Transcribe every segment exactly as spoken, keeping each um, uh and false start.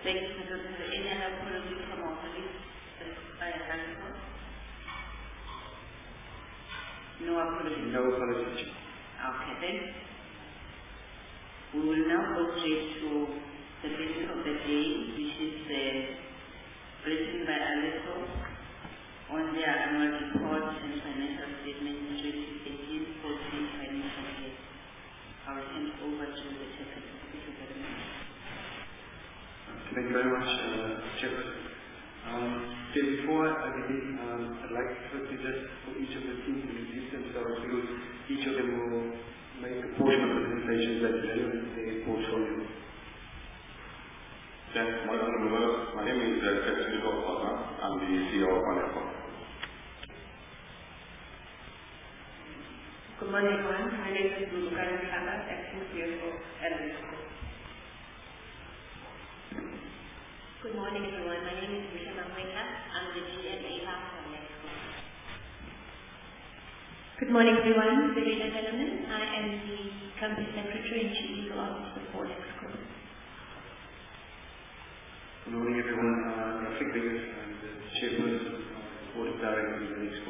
Thank you, Mister President. Any other apologies from our colleagues? No apologies. No apologies. Okay, then. We will now go straight to the business of the day, which is the briefing by ALESCO on their annual report and financial statements twenty eighteen fourteen financial year. I will hand over to the Secretary. Thank you very much, uh, Chairperson. Um, before I begin, um, I'd like to just for each of the teams to introduce themselves, because each of them will make a portion of the presentation that is relevant to their portfolio. Yes, my name is Kevin Kofa. I'm the C E O of ALESCO. Good morning, everyone. My name is Karan Khanna, acting C E O of ALESCO. Good morning, everyone. My name is Visha Mamweka. I'm the G M A of ALESCO. Good morning, everyone. Ladies and gentlemen, I am the Company Secretary and Chief Legal Officer for ALESCO. Good morning, everyone. Uh, Rafik Biggers, I'm the Chairperson of the Board of Directors of ALESCO.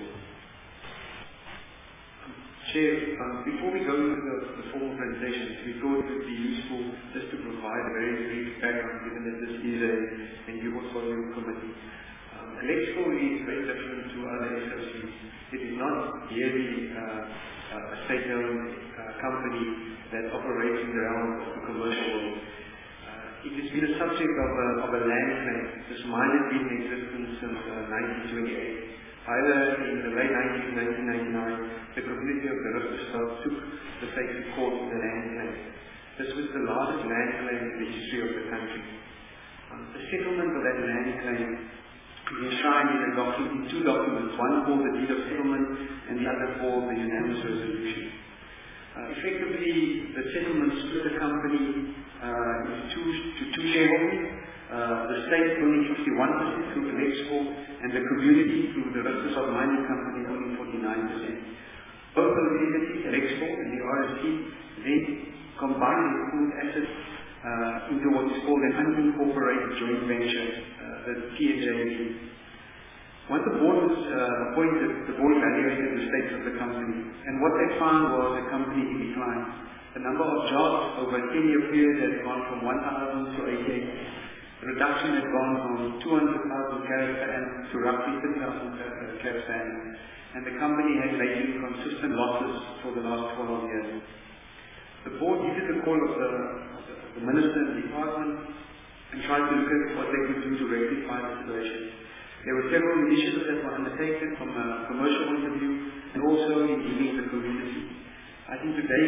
Chair, um, before we go into the, the formal presentations, we thought it would be useful just to provide a very brief background, given that this is a, a new portfolio committee. Um, ALESCO is very different to other S O Cs. It is not merely uh, a state-owned uh, company that operates in the realm of the commercial world. Uh, it has been a subject of a, of a land claim. This mine has been in existence since uh, nineteen twenty-eight. However, in the late nineties, nineteen ninety-nine, the community of the Rustenstad took the state to court with the land claim. This was the largest land claim in the history of the country. Um, the settlement of that land claim is enshrined in, a document, in two documents, one called the Deed of Settlement and the other called the Unanimous Resolution. Uh, effectively, the settlement split the company uh, into two, to two shareholders. Uh, the state owning fifty-one percent through ALESCO, and the community through the Rustenstad Mining Company owning forty-nine percent. Both of the entities, ALESCO and the R S C, then combined their pooled assets uh, into what is called an unincorporated joint venture, uh, the P N J V. Once the board was uh, appointed, the board evaluated the status of the company, and what they found was a company in decline. The number of jobs over a ten-year period had gone from one thousand to eighty-eight. The reduction had gone from two hundred thousand carats per annum to roughly thirty thousand carats per annum, and the company had made consistent losses for the last twelve years. The board heeded the call of the, of the, the minister and the department and tried to look at what they could do to rectify the situation. There were several initiatives that were undertaken from a commercial point of view and also in dealing with the community. I think today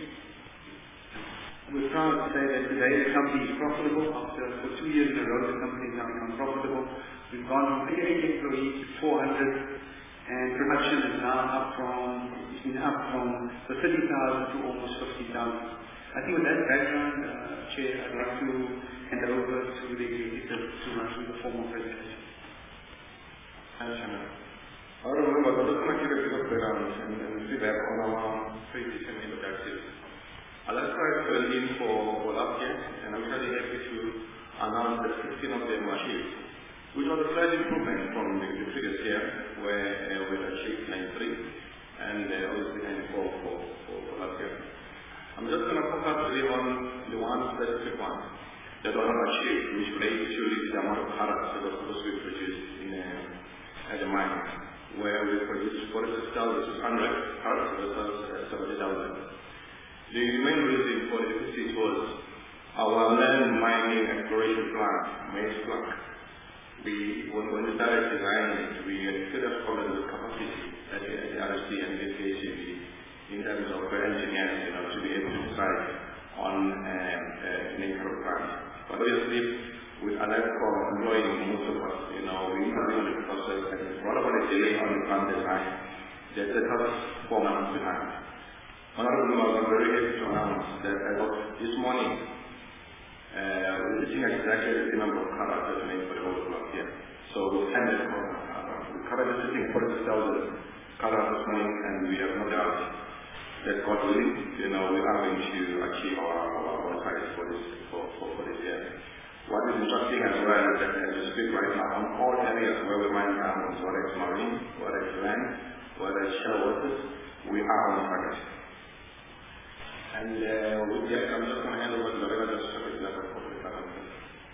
we're proud to say that today the company is profitable. After for two years in a row, the company has now become profitable. We've gone from thirty-eight employees to four hundred, and production is now up from it's been up from the thirty thousand to almost fifty thousand. I think with that background, uh, Chair, I'd like to hand over to the executive to run through the formal presentation. Thanks, Chairman. I remember the document you have programs and, and feedback on our previous and objectives. ALESCO has filled in for, for last year, and I'm really happy to announce that sixteen of them were achieved, which was a slight improvement from the, the previous year, where uh, we achieved ninety-three, and uh, obviously ninety-four for, for, for last year. I'm just going to focus really on the one specific one that was not achieved, which relates to the amount of carats that was supposed to be produced in uh, at the mine, where we produced forty-six thousand six hundred carats versus seventy thousand. The main reason for the deficit was our land mining exploration plan, MAIS plan. We, when, when we started designing it, we had serious problems with capacity at the, at the R S C and the P H D in terms of engineers, you know, to be able to decide on uh, uh, an income plan. But obviously, with ALESCO employing most of us, you know, we interview on the process and it's brought about a delay on the plan design that took us four months behind. Honorable Member, I'm very happy to announce that as of this morning, uh, we're sitting at exactly the same number of carats that we made for the whole block here. So we're handed we're currently sitting at forty-six thousand carats this morning, and we have no doubt that God willing, you know, we are going to achieve our, our, our targets for this, for, for, for this year. What is instructing as well that as we speak right now on all areas where we mine diamonds, whether it's marine, whether it's land, whether it's shell waters, we are on target. And uh, with that, I'm just going to hand over to the regular service level for the government.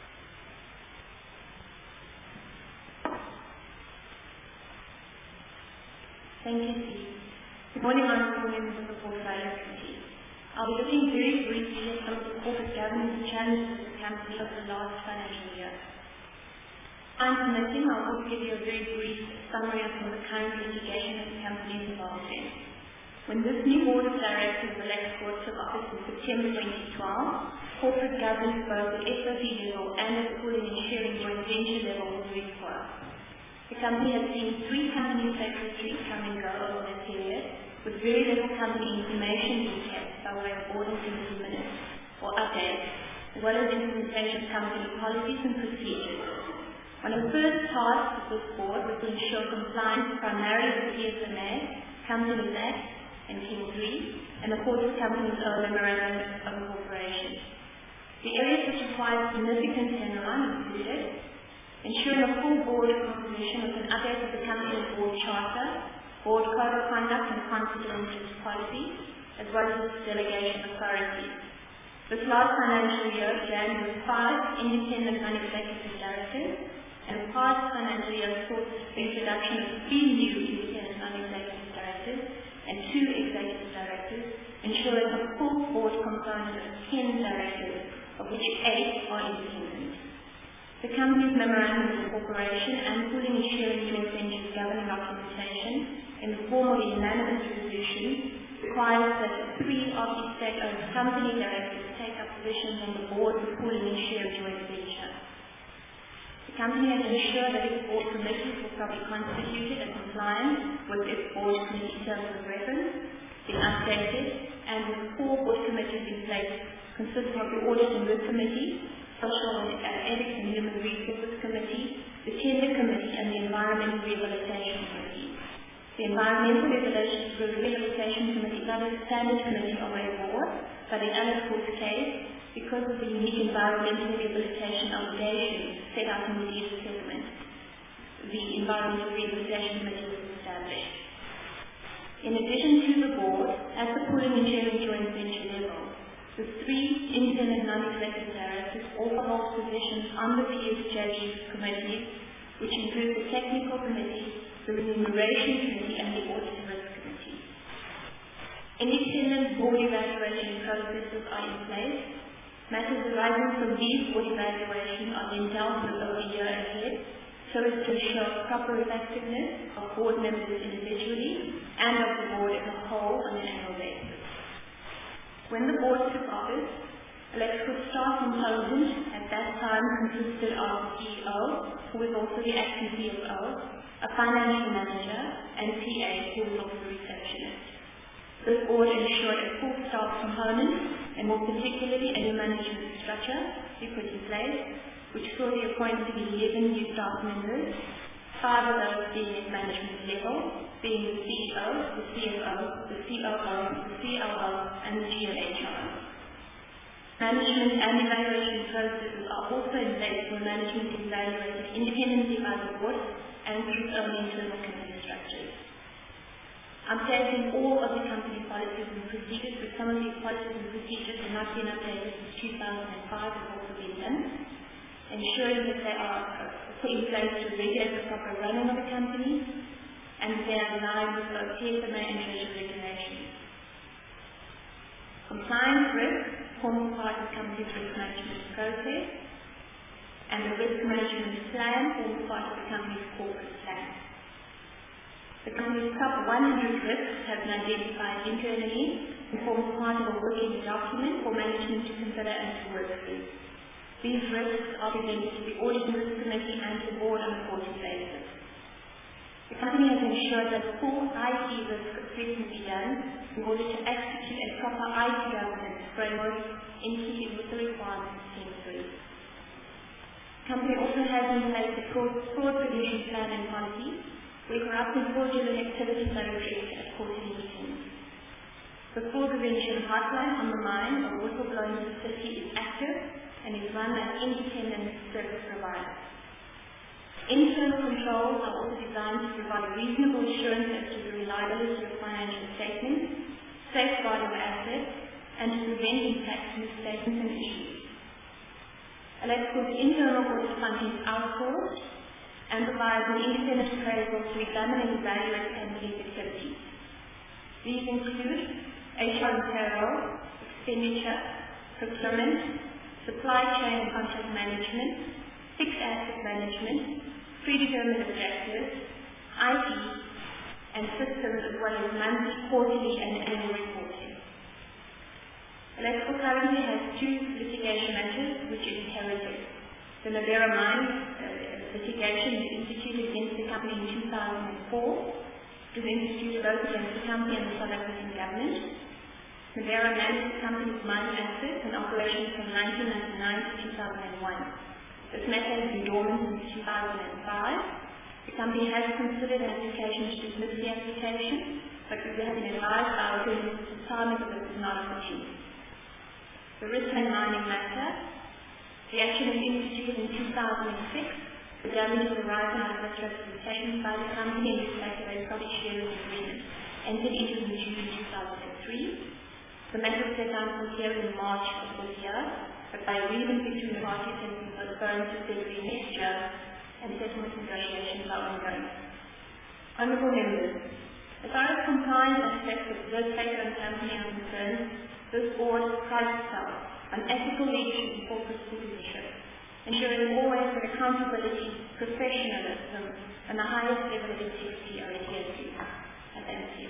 Thank you, Steve. Good morning, honourable members of the Portfolio Committee. I'll be looking very briefly at some of the corporate governance challenges of the company over the last financial year. Time permitting, I'll also give you a very brief summary of some of the current litigation that the company is involved in. When this new board of directors of Alexco took office in September twenty twelve, corporate governance both at S O C level and at the pooling and sharing joint venture level was very poor. The company has seen three company secretaries come and go over that period, with very little company information being kept by way of board and committee minutes or updates, as well as implementation of company policies and procedures. One of the first tasks of this board was to ensure compliance primarily with the P S M A, Companies Act, and King three, and of course the company's own memorandum of incorporation. The areas which required significant turnaround included ensuring a full board composition with an update of the company's board charter, board code of conduct and conflict of interest policy, as well as its delegation authorities. This last financial year began with five independent non-executive directors, and the past financial year saw the introduction of three new independent non-executive directors and two executive directors, ensuring a full board component of ten directors, of which eight are independent. The company's memorandum of incorporation and pooling and sharing joint ventures governing documentation in the form of a unanimous resolution requires that three of the state-owned company directors take up positions on the board of the pooling and sharing joint venture. The company has ensured that its board committees were properly constituted and compliant with its board committee terms of reference, been updated, and with four board committees in place consisting of the Audit and Risk Committee, Social and Ethics and Human Resources Committee, the Tender Committee, and the Environmental Rehabilitation Committee. The Environmental Rehabilitation Committee is not a standard committee of a board, but in Alexco's case, because of the unique environmental rehabilitation obligations set out in the deed settlement, the Environmental Rehabilitation Committee was established. In addition to the board, at the pooling and sharing joint venture level, the three independent non-executive directors all hold positions on the P S J G committees, which include the Technical Committee, the Remuneration Committee, and the Audit and Risk Committee. Independent board evaluation processes are in place. Matters arising from these board evaluations are then dealt with over the year ahead, so as to ensure proper effectiveness of board members individually and of the board as a whole on an annual basis. When the board took office, Alexco's staff component at that time consisted of the C E O, who was also the acting C F O, a financial manager, and a P A, who was also a receptionist. This board ensured a full staff component, and more particularly a new management structure be put in place, which saw the appointment of eleven new staff members, five of those being at management level, being the C E O, the C F O, the C O O, the C L O, and the G L H R. Management and evaluation processes are also in place where management is evaluated independently by the board and through its own internal committee structures. Updating all of the company policies and procedures, with some of these policies and procedures have not been updated since two thousand five, has also been done. Ensuring that they are put in place to regulate the proper running of the company, and they are in line with both P S M A and treasury regulations. Compliance risk forms part of the company's risk management process, and the risk management plan forms part of the company's corporate plan. The company's top one hundred risks have been identified internally and forms part of a working document for management to consider and to work through. These risks are presented to the Audit and Risk Committee and to the board on a quarterly basis. The company has ensured that full I T risk assessment be done in order to execute a proper I T governance framework in keeping with the requirements of King three. The company also has in place a fraud prevention plan and policy, where corrupt and fraudulent activities are addressed at quarterly meetings. The fraud prevention hotline on the mine of whistleblowing facility is active, and is run as independent service provider. Internal controls are also designed to provide reasonable assurance as to the reliability of financial statements, safeguard of assets, and to prevent impacts, misstatements, and issues. Electrical's internal audit function is outsourced and provides an independent appraisal to examine and evaluate company's activities. These include H R and payroll, expenditure, procurement, supply chain and contract management, fixed asset management, predetermined objectives, I T, and systems, as well as monthly, quarterly, and annual reporting. Electrical currently has two litigation matters which it inherited. The Nevera Mine uh, litigation was instituted against the company in two thousand four. It was instituted both against the company and the South African government. Nevera managed the company's mining assets and operations from nineteen ninety-nine to two thousand one. This matter has been dormant since two thousand five. The company has considered an application to dismiss the application, but we have been advised by our attorneys that the timing of this is not opportune. The Richmond mining matter, the action was instituted in two thousand six. The damages arising out of misrepresentations by the company in respect of a profit sharing agreement entered into in June two thousand three. The matter was set down for hearing in March of this year, but by agreement between the parties has been postponed to February next year, and settlement negotiations are ongoing. Honourable members, as far as compliance aspects of this sector and company are concerned, this board prides itself on ethical leadership and corporate citizenship, ensuring always that accountability, professionalism, and the highest level of integrity are adhered to. I thank you.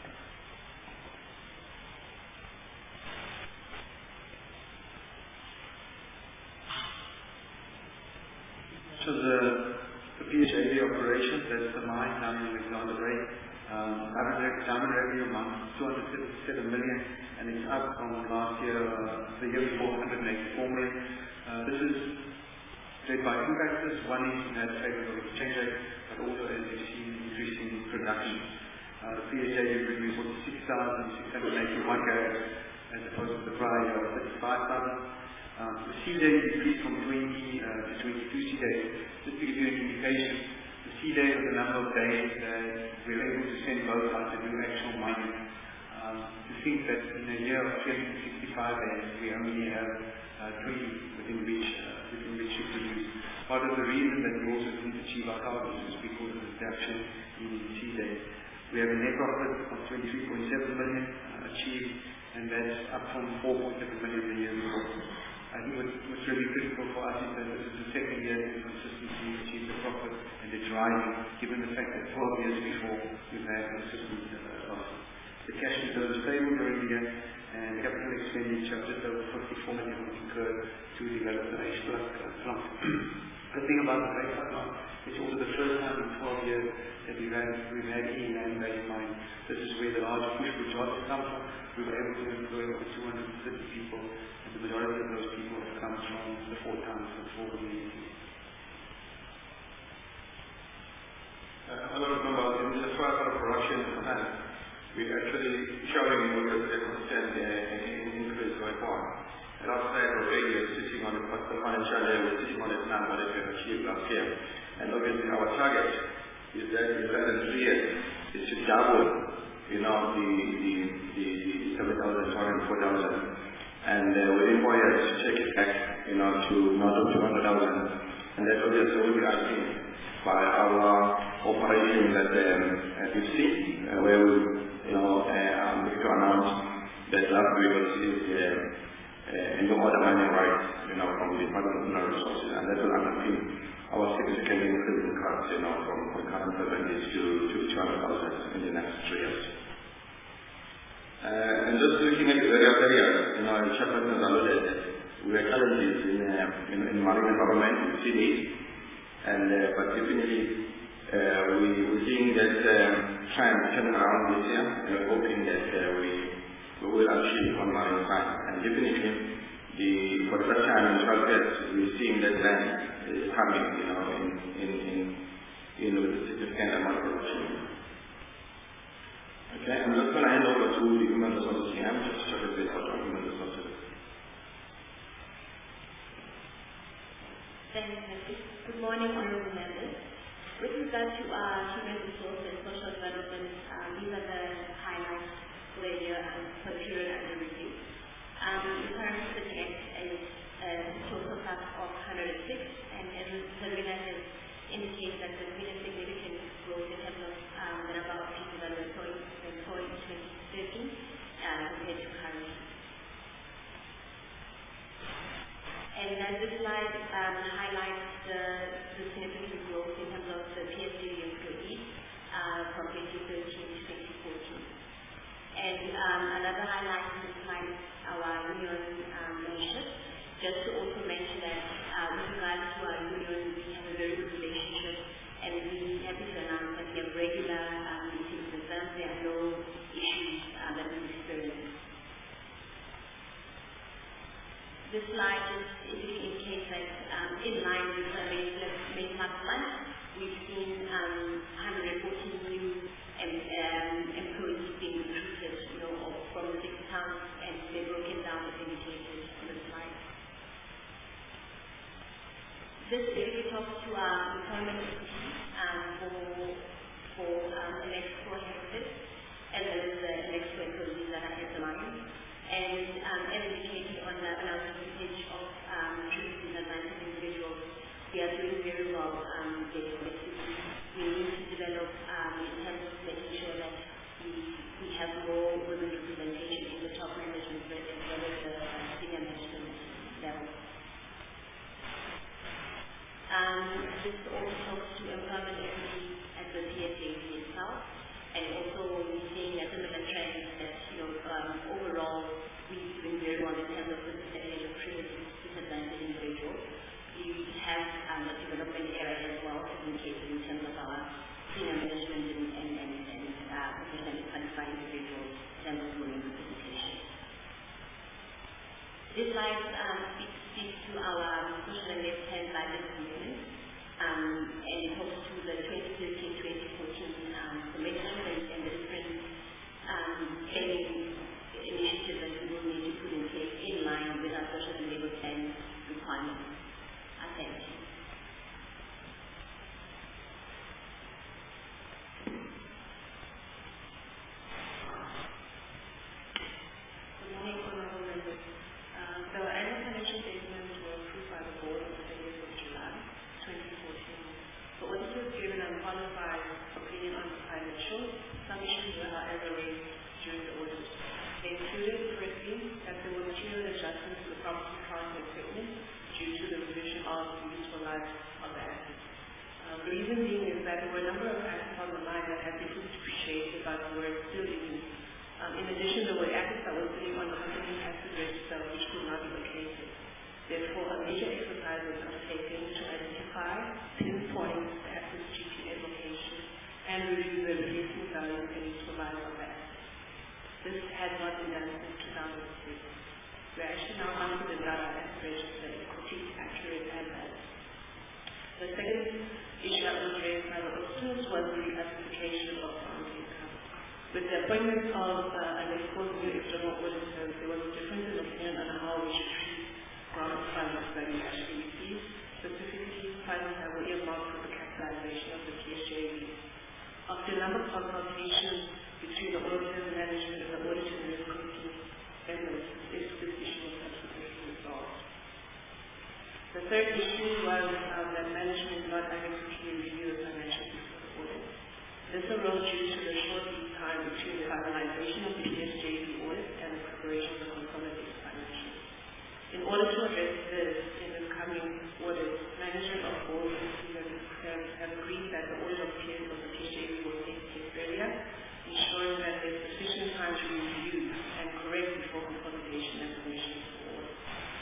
So the, the P H A V operations, that's the mine down in Alexander Bay. Um, diamond revenue amount two hundred fifty-seven million, and it's up from last year, uh, the year before, one hundred eighty-four million. Uh, this is led by two factors. One is net favorable exchange rate, but also as you've seen, increasing production. Uh, the P H A V produced forty-six thousand six hundred eighty-one carats as opposed to the prior year of thirty-five thousand. Uh, the C days increased from twenty uh, to twenty-two C days. Just to give you an indication, the C day is the number of days that we're able to send boats out to do actual mining. Um, to think that in a year of three hundred sixty-five days, we only have uh, twenty within which uh, within which we produce. Part of the reason that we also didn't achieve our targets is because of the reduction in C days. We have a net profit of twenty-three point seven million uh, achieved, and that's up from four point seven million the year before. I think what, what's really critical for us is that this is the second year that we consistently achieved the profit, and it's rising, given the fact that twelve years before we've had consistent uh, losses. The cash reserve is stable during the year, and capital expenditure just over fifty-four million was incurred to develop the H-Block uh, plant. The thing about the H-Block plant, it's also the first time in twelve years that we've had, we've had any land-based mine. This is where the large push for jobs come from. We were able to employ over two hundred fifty people, and the majority of those people have come from the four towns and four communities. Uh, Honourable members, in the first part of production plan, we're actually showing you a constant uh, increase going on. And outside already we're sitting on the financial level, we're sitting on the number that we have achieved last year. And obviously our target is that in less than three years, it should double, you know, the, the, the seven thousand two hundred four thousand. And uh, within four years, take it back, you know, to not two hundred thousand. And that obviously will be achieved by our operation that um, as you see, uh, where we, you know, uh, I'm going to announce that last week was uh, uh, in the order mining rights, you know, from the Department of Mineral Resources, and that will underpin our significant increase in costs, you know, from, from current percentage to, to two hundred thousand in the next three years. Uh, and just looking at the various areas, you know, Chairperson has alluded, we have challenges in, uh, in, in marine environment, in cities, and uh, but definitely uh, we, we're seeing that um, trend turning around this year, and we're hoping that uh, we, we will achieve on marine science. And definitely, the, for the first time in twelve years, we're seeing that trend is coming, you know, in, in, in, in with a significant amount of production. Okay, I'm just going to hand over to the Human Resources team just to talk a bit about human resources. Thanks, Nancy. Good morning, honorable members. With regard to our human resource and social development, um, these are the highlights for the year and for the period under review. Um, the current project is a total cost of one hundred six, and as Serena has indicated that there's been a significant growth in terms of um, the number of people that were employed, employed in twenty thirteen uh, compared to current. And then this slide um, highlights the, the significant growth in terms of the P S J V employees uh, from twenty thirteen to twenty fourteen. And um, another highlight in this slide is our union um, membership. Just to also mention that uh, with regards to our union, we have a very good relationship, and we're happy to announce that we have regular um, meetings with them. There are no issues uh, that we experience. This slide just indicates that um, in line with the May last month, we've seen um, one hundred fourteen new um, um, employees being recruited, you know, from the six towns, and they're broken down as indicated on the slide. This really talks to our employment equity um, for, for um, electrical heritage, as well as the electrical employees that are at the line. And um, as indicated on the announcement page of um, truly disadvantaged individuals, we are doing very well um, there collectively. We need to develop um, in terms of making sure that we, we have more women representation in the top management as well as the uh, senior management level. Um, this also talks to employment equity at the P S J V itself, and also we're seeing a similar trend that, you know, um, overall we're doing very well in terms of the percentage of criminally disadvantaged individuals. We have um, a development area as well, communicated in terms of our senior management and, and, and, and uh, professionally qualified individuals in terms of women representation. This slide um, speaks, speaks to our um, social and left-hand side movement, um, and it talks to the twenty thirteen to twenty fourteen um, commitment and, and the different um, training initiatives that we will need to put in place in line with our social and labor plan requirements. Uh, thank you. Good morning, honorable members. Uh, the annual financial statements were approved by the board on the thirtieth of July, twenty fourteen. The auditors given an unqualified opinion on the financials. Some issues were, however, raised during the audit. They included, firstly, that there were material adjustments to the property, plant, and equipment due to the revision of the useful life of the assets. Uh, the reason being is that there were a number of assets on the line that had been depreciated but were still in use. Um, in addition, there were assets that were sitting on the company's asset register which could not be located. Therefore, a major exercise was undertaken to identify, pinpoint the asset's G P S location, and review the replacement value and useful life of the asset. This had not been done since two thousand six. We're actually now confident that our asset register is completely accurate and valid. The second issue that was raised by the auditors was the classification of farm income. With the appointment of uh, an exposed new external auditor, there was a difference in opinion on how we should treat grant funds that we actually receive, specifically funds that were earmarked for the capitalization of the P S J V. After a number of consultations between the auditors, management, and the audit and risk committee members, this, this issue was subsequently resolved. The third issue was um, that management not adequately review the financial before the audit. This arose due to the short lead time between the finalization of the P S J V audit and the preparation of the consolidated financials. In order to address this in the coming audit, management of board and senior experts have agreed that the audit of the P S J V will take place earlier, ensuring that there is sufficient time to review and correct before consolidation and submission to the audit.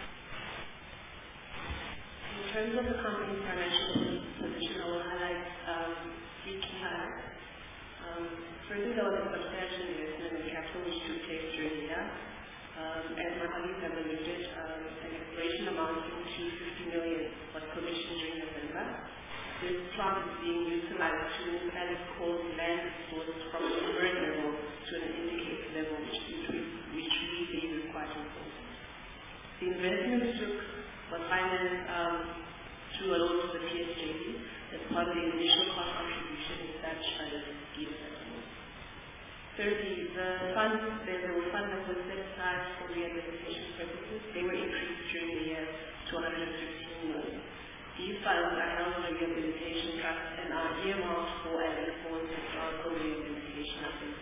In terms of the company's financial position, I will highlight um, three key highlights. Um, firstly, there was a substantial investment in capital which took place during the year. Um, as my colleagues have alluded, um, an exploration amounting to fifty million was commissioned during November. This plant is being utilized to, as it's called, land resource from a current level to an indicated level, which, which we believe is quite important. The investment took was financed um, to a loan to the P S J V as part of the initial cost contribution established by the scheme settlement. Thirdly, the funds, there were funds that were set aside for rehabilitation purposes. They were increased during the year to one hundred fifteen million. These funds are held in a rehabilitation trust and are earmarked for and for historical rehabilitation efforts.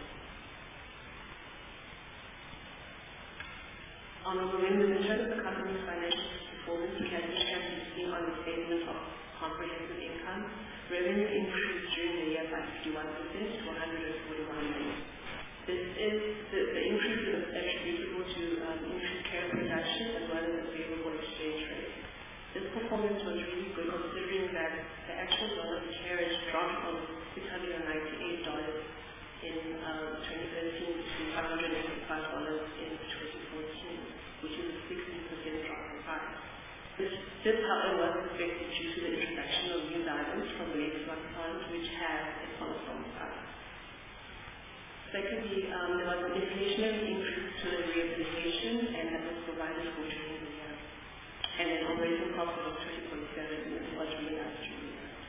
Honourable Members, in terms of the company's financial performance, can be seen on the statement of comprehensive income. Revenue increased during the year by fifty-one percent to one hundred forty-one million. This is the, the increase is attributable to um, increased care production as well as a favorable exchange rate. This performance was really good considering that the actual dollar of carriage dropped from six hundred ninety-eight dollars in um, twenty thirteen to five hundred eighty-five dollars in twenty fourteen, which is a sixty percent drop in price. This, this however, was affected due to the introduction of new diamonds from the Exxon plant, which have a polyform price. Secondly, um, there was an inflationary increase to the rehabilitation, and that was provided for during the year. And an operating profit of twenty point seven million was realized during the year.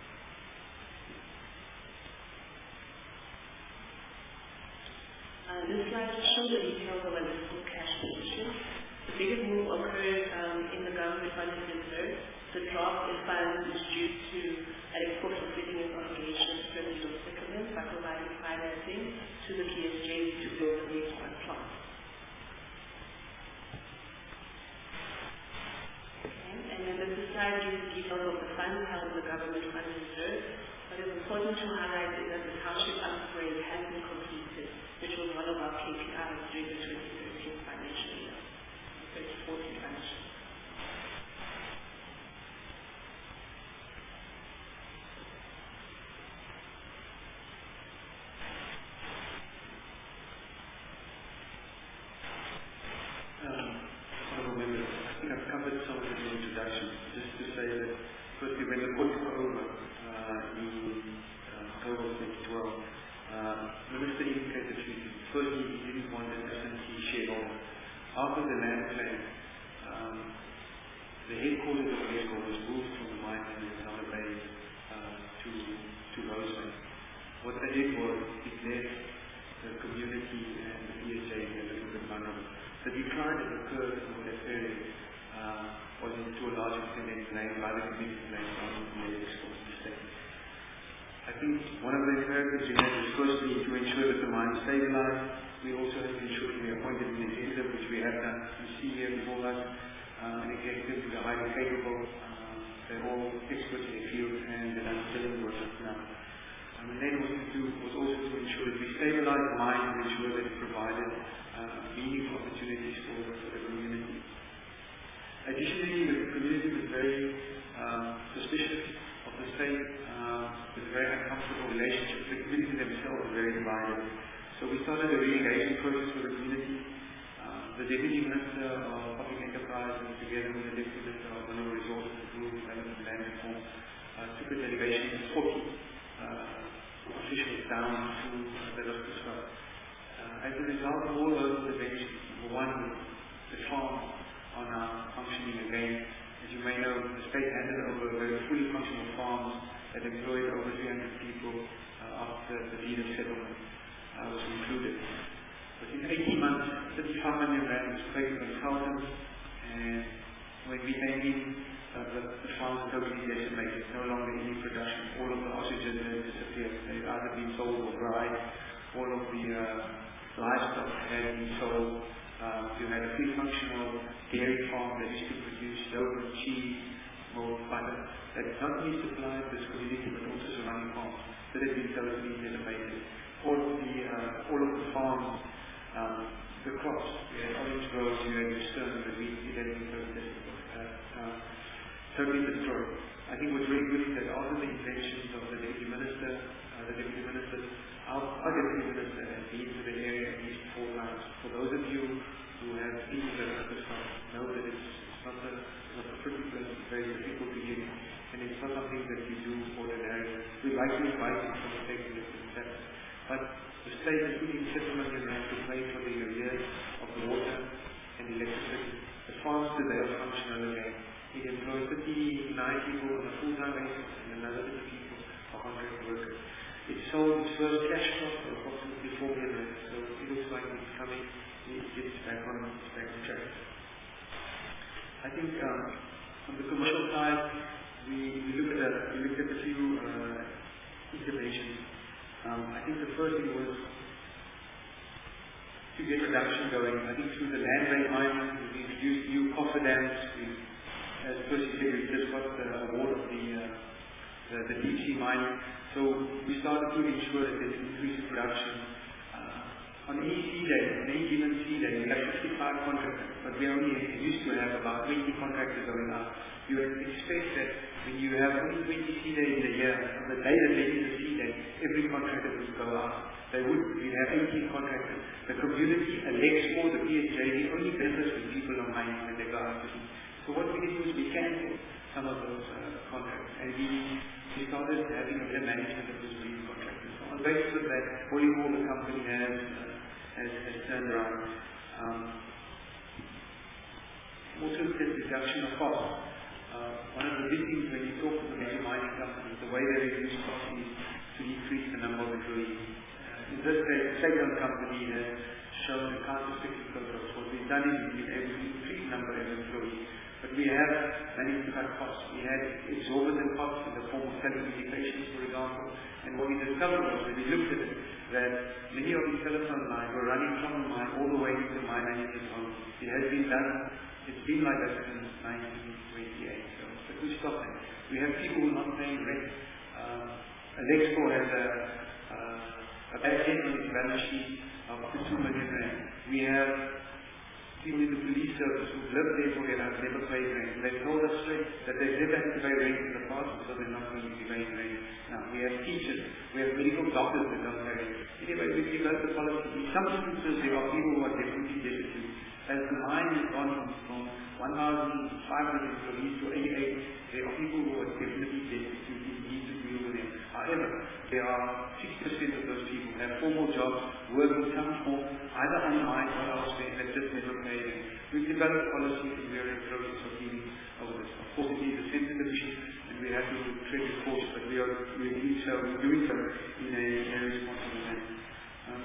Uh, this slide shows the details of a listed cash position. The biggest move occurred um, in the government funding reserve. The drop in funds is due to an export of fitting its obligations to the settlement by providing financing to the P S J to build the waste plant. Okay. And then this slide gives details of the funds held in the government funding reserve. What is important to highlight is that the township upgrade has been completed, which was one of our K P Is during the twenty thirteen financial year, twenty fourteen financial year. After the land claim, um, the headquarters of Lesco was moved from the mine in Summer Bay uh, to, to Rosebank. What they did was it left the community and the P S J a little bit vulnerable. The decline that occurred over that period uh, was to a large extent explained by the community land on the Lesco estate. I think one of the imperatives we had was firstly to ensure that the mine stabilized. We also have to ensure that we appointed an executive, which we have done. You see here before us uh, an executive who are highly capable. Uh, they're all experts in the field and they're done stellar work now. Um, and then what we do was also to ensure that we stabilize the mine and ensure that it provided uh, meaningful opportunities for, for the community. Additionally, the community was very uh, suspicious of the state, uh, with a very uncomfortable relationship. The community themselves were very divided. So we started a re-engagement process with the community. Uh, the Deputy Minister of Public Enterprise, and together with the Deputy Minister of Mineral Resources and Rural Development and Land Reform, uh, took a delegation of forty uh, officials down to uh, the Hibiscus Valley. Uh, as a result of all those interventions, number one, the farms are now functioning again. As you may know, the state handed over very fully functional farms that employed over three hundred people uh, after the deed of settlement Uh, was included. Within eighteen months, thirty-five million rand was paid to consultants, and when we came in, uh, the, the farms were totally decimated, no longer any production. All of the ostriches had disappeared. They've either been sold or dried. All of the uh, livestock had been sold. Uh, you had a fully functional dairy farm that used to produce yogurt, cheese, milk, butter, that not only supplied this community but also surrounding farms that had been totally decimated. All of the uh, all of the farms, um, the crops, we had orange groves, we had lucerne, the wheat, it had been totally, uh, uh, totally destroyed. I think what's really good is that after the interventions of the Deputy Minister, uh, the Deputy Minister, our, our Deputy Minister has been to the area at least four times. For those of you who have been to the Hibiscus Valley, know that it's, it's not a, it's not a pretty place, it's very difficult to get in, and it's not something that you do ordinarily. We like to invite you from taking this step. But the state is putting seven million rand to pay for the arrears of the water and electricity. The farms today are functional again. It employs thirty-nine people on a full-time basis and another thirty people are contract workers. It sold its first cash crop for approximately four million rand, so it looks like it's coming, it gets back on, it's back on track. I think um, on the commercial side, we, we look at a, we looked at a few uh, interventions. Um, I think the first thing was to get production going. I think through the land-based mining, we introduced new cofferdams. We, as Percy said, we just got the award of the, uh, the, the deep sea mining. So we started to ensure that there's an increase in production. Uh, on any sea day, on any given sea day, we have fifty-five contractors, but we only used to have about twenty contractors going out. You would expect that when you have only twenty sea days in a year, on the day that there is a sea day, every contractor would go out. They would. We have eighteen contractors. The community elects for the P S J the only business when people are mining when they go out to sea. So what we did was we cancelled some of those uh, contracts, and we, we started having a better management of those marine contractors. So on the basis of that, all in all, the company has, uh, has, has turned around. Um, also, the reduction of costs. Uh, one of the big things when you talk to the major mining companies, the way they reduce costs is to decrease the number of employees. Uh, in this case, the second company has shown a counter-cyclical approach. What we've done is we've been able to increase the number of employees. But we have managed to cut costs. We had exorbitant costs in the form of telecommunications, for example. And what we discovered was, when we looked at it, that many of these telephone lines were running from the mine all the way to the mine manager's home. It has been done, it's been like that since nineteen twenty-eight. So, but we stopped it. We have people who are not paying rent. Uh, Alexco has a, uh, a bad debt on its balance sheet of up to two million rand. We have people in the police service who lived there forever have never paid rent. They told us straight that they've never had to pay rent in the past, so they're not going to be paying rent. Now, we have teachers, we have medical doctors that don't pay rent. Anyway, we developed the policy. In some instances, there are people who are definitely destitute. As the mine has gone from, from one thousand five hundred employees to eighty-eight, there are people who are definitely destitute and need to deal with them. However, there are sixty percent of those people have formal jobs, work in some form, either on the mine or elsewhere, that just never pay them. We've developed policies and we are in the process of dealing over this. Of course, it is a sensitive issue and we have to tread with caution, but we are we're doing so, we're doing so in a, in a responsible manner. Um,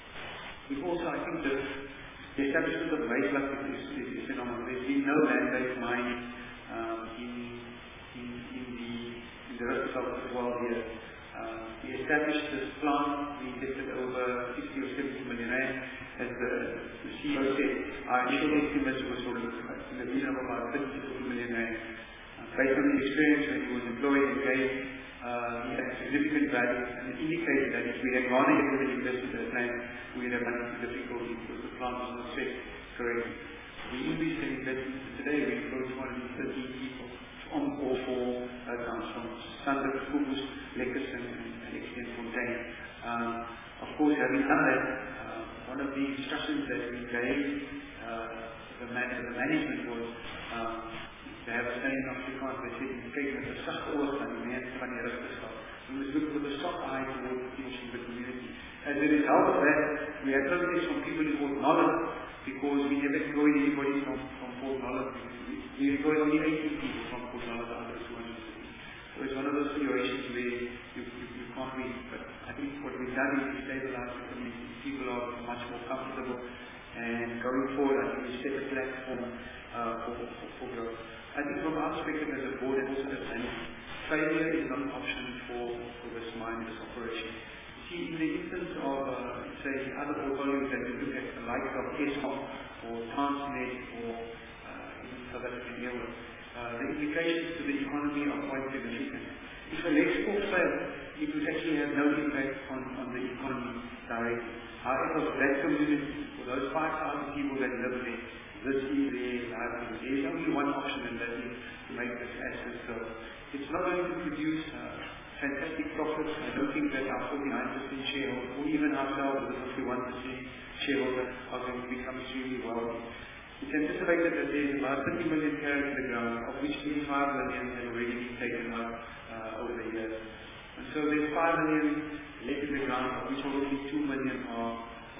we've also, I think, the, the establishment of waste buckets is, is, is phenomenal. There's been no land-based mining um, in, in, in the in the rest of the world here. Uh, we established this plant, we invested over sixty or seventy million rand. As the, the C E O said, our initial estimates was sort of in the region of about thirty to forty million rand. Uh, based on the experience when he was employed and gave, uh, he had significant value, and it indicated that if we had gone ahead with the investment at the time, we would have run into difficulty because the plant was not set correctly. We increased the investment, and today we employ two hundred thirteen people on all four accounts, from Standard, Kubus, Lekkerson, and Extend Fontaine. Um, of course, having done that, uh, one of the instructions that we gave uh, the, man the management was um, to have a saying of Afrikaans. They said, "Kyk, met 'n sagte oog aan die mense van die rustigheid. We must look with a soft eye towards the people in the community." As a result of that, we had protests from people in Port Nolloth because we never employed anybody from, from Port Nolloth. We, we employed only eighteen people from Port Nolloth out of two hundred fifty. So it's one of those situations where you, you, you can't win. But I think what we've done is to stabilize the community. People are much more comfortable. And going forward, I think we set a platform uh, for, for, for growth. I think from our perspective as a board and also as management, failure is not an option for, for this mine, this operation. You see, in the instance of, uh, say, other portfolios that we look at, the likes of Eskom or Transnet or uh, even South African Airways, uh, the implications to the economy are quite significant. If a Lexco fails, it would actually have no impact on, on the economy directly. However, for that community, for those five thousand people that live there, this is their livelihood. There is only one option, and that is to make this asset grow. It's not going to produce uh, fantastic profits. I don't think that our forty-nine percent shareholder, or even ourselves, the fifty-one percent shareholder, are going to become extremely wealthy. It's anticipated that there is about thirty million carats in the ground, of which twenty-five million has already been taken out uh, over the years. And so there's five million left in the ground, of which only two million are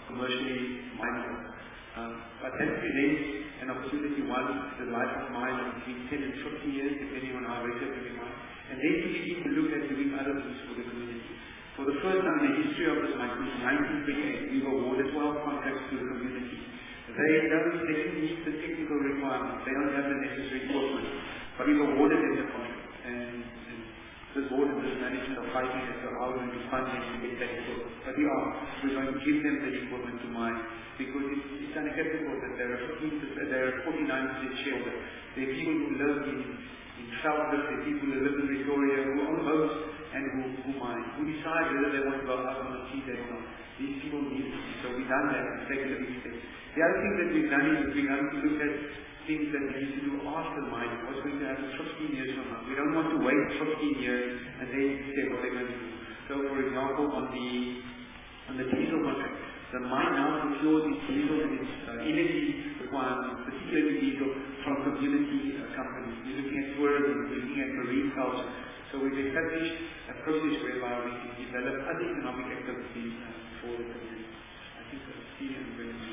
commercially mineable. Um, but that presents an opportunity, one, the life of mine between ten and fifteen years, depending on how aggressive we mine. And then we begin to look at doing other things for the community. For the first time in the history of this mine, since nineteen twenty-eight, we've awarded twelve contracts to the community. They don't they don't meet the technical requirements, they don't have the necessary equipment, but we've awarded them the contract. And, and this board and this management are fighting as to how we're going to fund them to get that equipment. But we are, we're going to give them the equipment to mine, because it's, it's unacceptable that there are fifteen percent, there are forty-nine percent shareholder. There are people who live in in Southwest, there are people who live in Victoria, who own boats and who, who mine, who decide whether they want to go up on the sea or not. These people need it. So we've done that and taken a big step. The other thing that we've done is we're going to look at things that we need to do after mining. What's going to happen fifteen years from now? We don't want to wait fifteen years and then say what they're going to do. So for example, on the on the diesel contract, the mine now procures its diesel and its uh, energy requirements, particularly diesel, from community uh, companies. We're looking at tourism, we're looking at marine culture. So we've established a process whereby we can develop other economic activities uh, for the community. I think that's key and very important.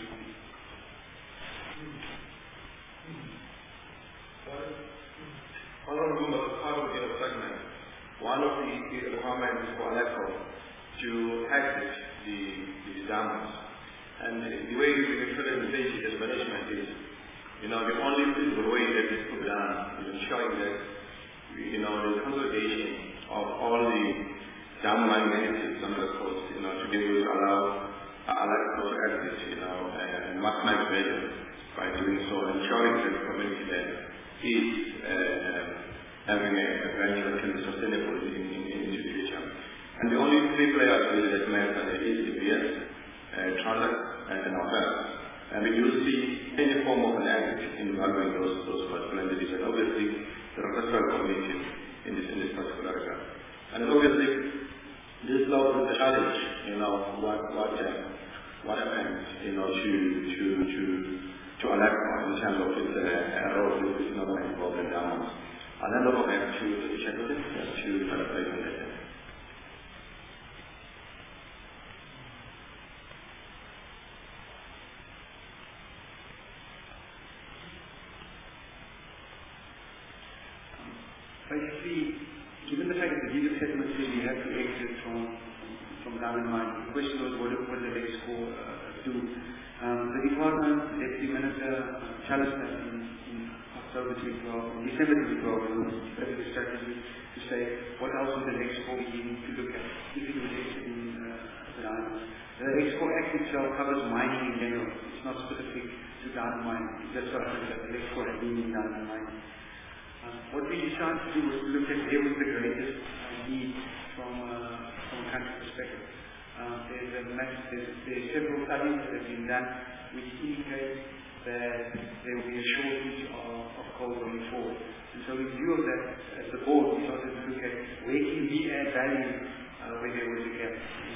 I remember as part of your segment, one of the, the requirements for Alexco to exit the, the dams. And the way we consider the basic as management is, you know, the only feasible way that this could be done is ensuring that, you know, the consolidation of all the dam mining entities on the coast, you know, to be able to allow Alexco to exit, you know, and maximize value by doing so, ensuring that the community then is uh, having a, a value that can be sustainable in, in, in the future. And the only three players really that matter is the B S, uh, Transact, and ourselves. And we do see any form of an act involving those those particular entities, and obviously the referral community in this in this particular area. And obviously this law is a challenge, you know, what what uh, what happens, you know, to to to to Alexco in terms of its uh, role with this number involved in dams. And then we'll go back to the schedule to develop the agenda. Basically, given the fact that the legal settlement says we have to exit from from diamond mining, the question was what, what does Alexco uh, do? Um, the department, the deputy minister, uh, challenged us in, in October twenty twelve, in December twenty twelve, we were developing a strategy to say what else would the Alexco begin to look at if it was exit in uh, the diamonds. The Alexco Act itself covers mining in general. It's not specific to diamond mining. It just so happens that Alexco has been in diamond mining. Uh, what we decided to do was to look at where was the greatest uh, need from, uh, from a country perspective. Uh, there's, a mass, there's, there's several studies that have been done which indicate that there will be a shortage of, of coal going forward. And so in view of that, as the board, we started to look at where can we add value uh, where there was a gap.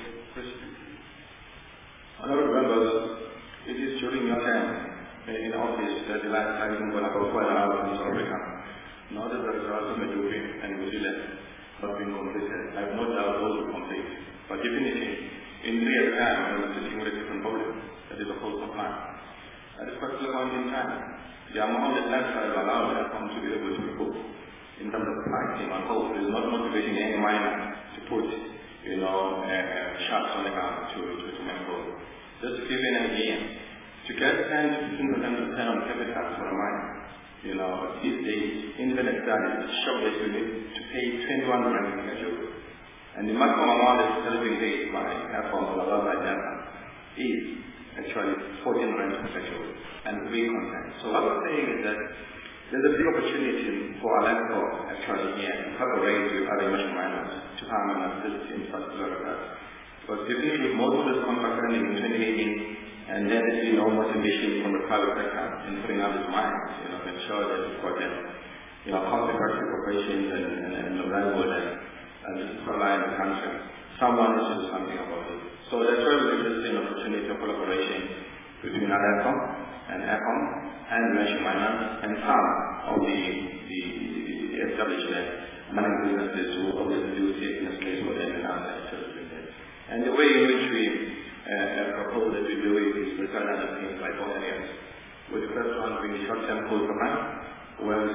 Honourable members, it is during your time in office that the last time when I was quite out in South Africa. Now that the results of Ethiopia and New Zealand have been completed, I have no doubt those will complete. But definitely, in real time, we are sitting with a different problem, that is a coal supply. At this particular point in time, the amount that lands have allowed Eskom to be able to remove in terms of pricing on coal is not motivating any miner to put, you know, uh, shots on the ground to, to, to make coal. Just to give you an idea, to get ten to fifteen percent return on capital for a miner, you know, these days, internet studies show that you need to pay twenty-one rand per megajoule. And the maximum amount that is still being paid by Eskom or by Data is actually fourteen rand per megajoule. And we content. So what we're saying is that there's a big opportunity for Alexco actually here to collaborate with other emerging miners to harm and assist in particular regards. But definitely with most of this contract ending in twenty eighteen, and then there's been no motivation from the private sector in putting up these mines, you know, to ensure that we've got them, you know, cost-effective operations and, and, and reliable and, and supply in the country. Someone needs to do something about it. So that's why we give this an opportunity of collaboration between Alexco and Eskom and emerging miners and some of the, the, the establishment mining businesses who obviously do take in a place for them and other activities. And the way in which we Uh, proposal that we do it is return other things like both areas. With the first one being the short-term coal supply, where we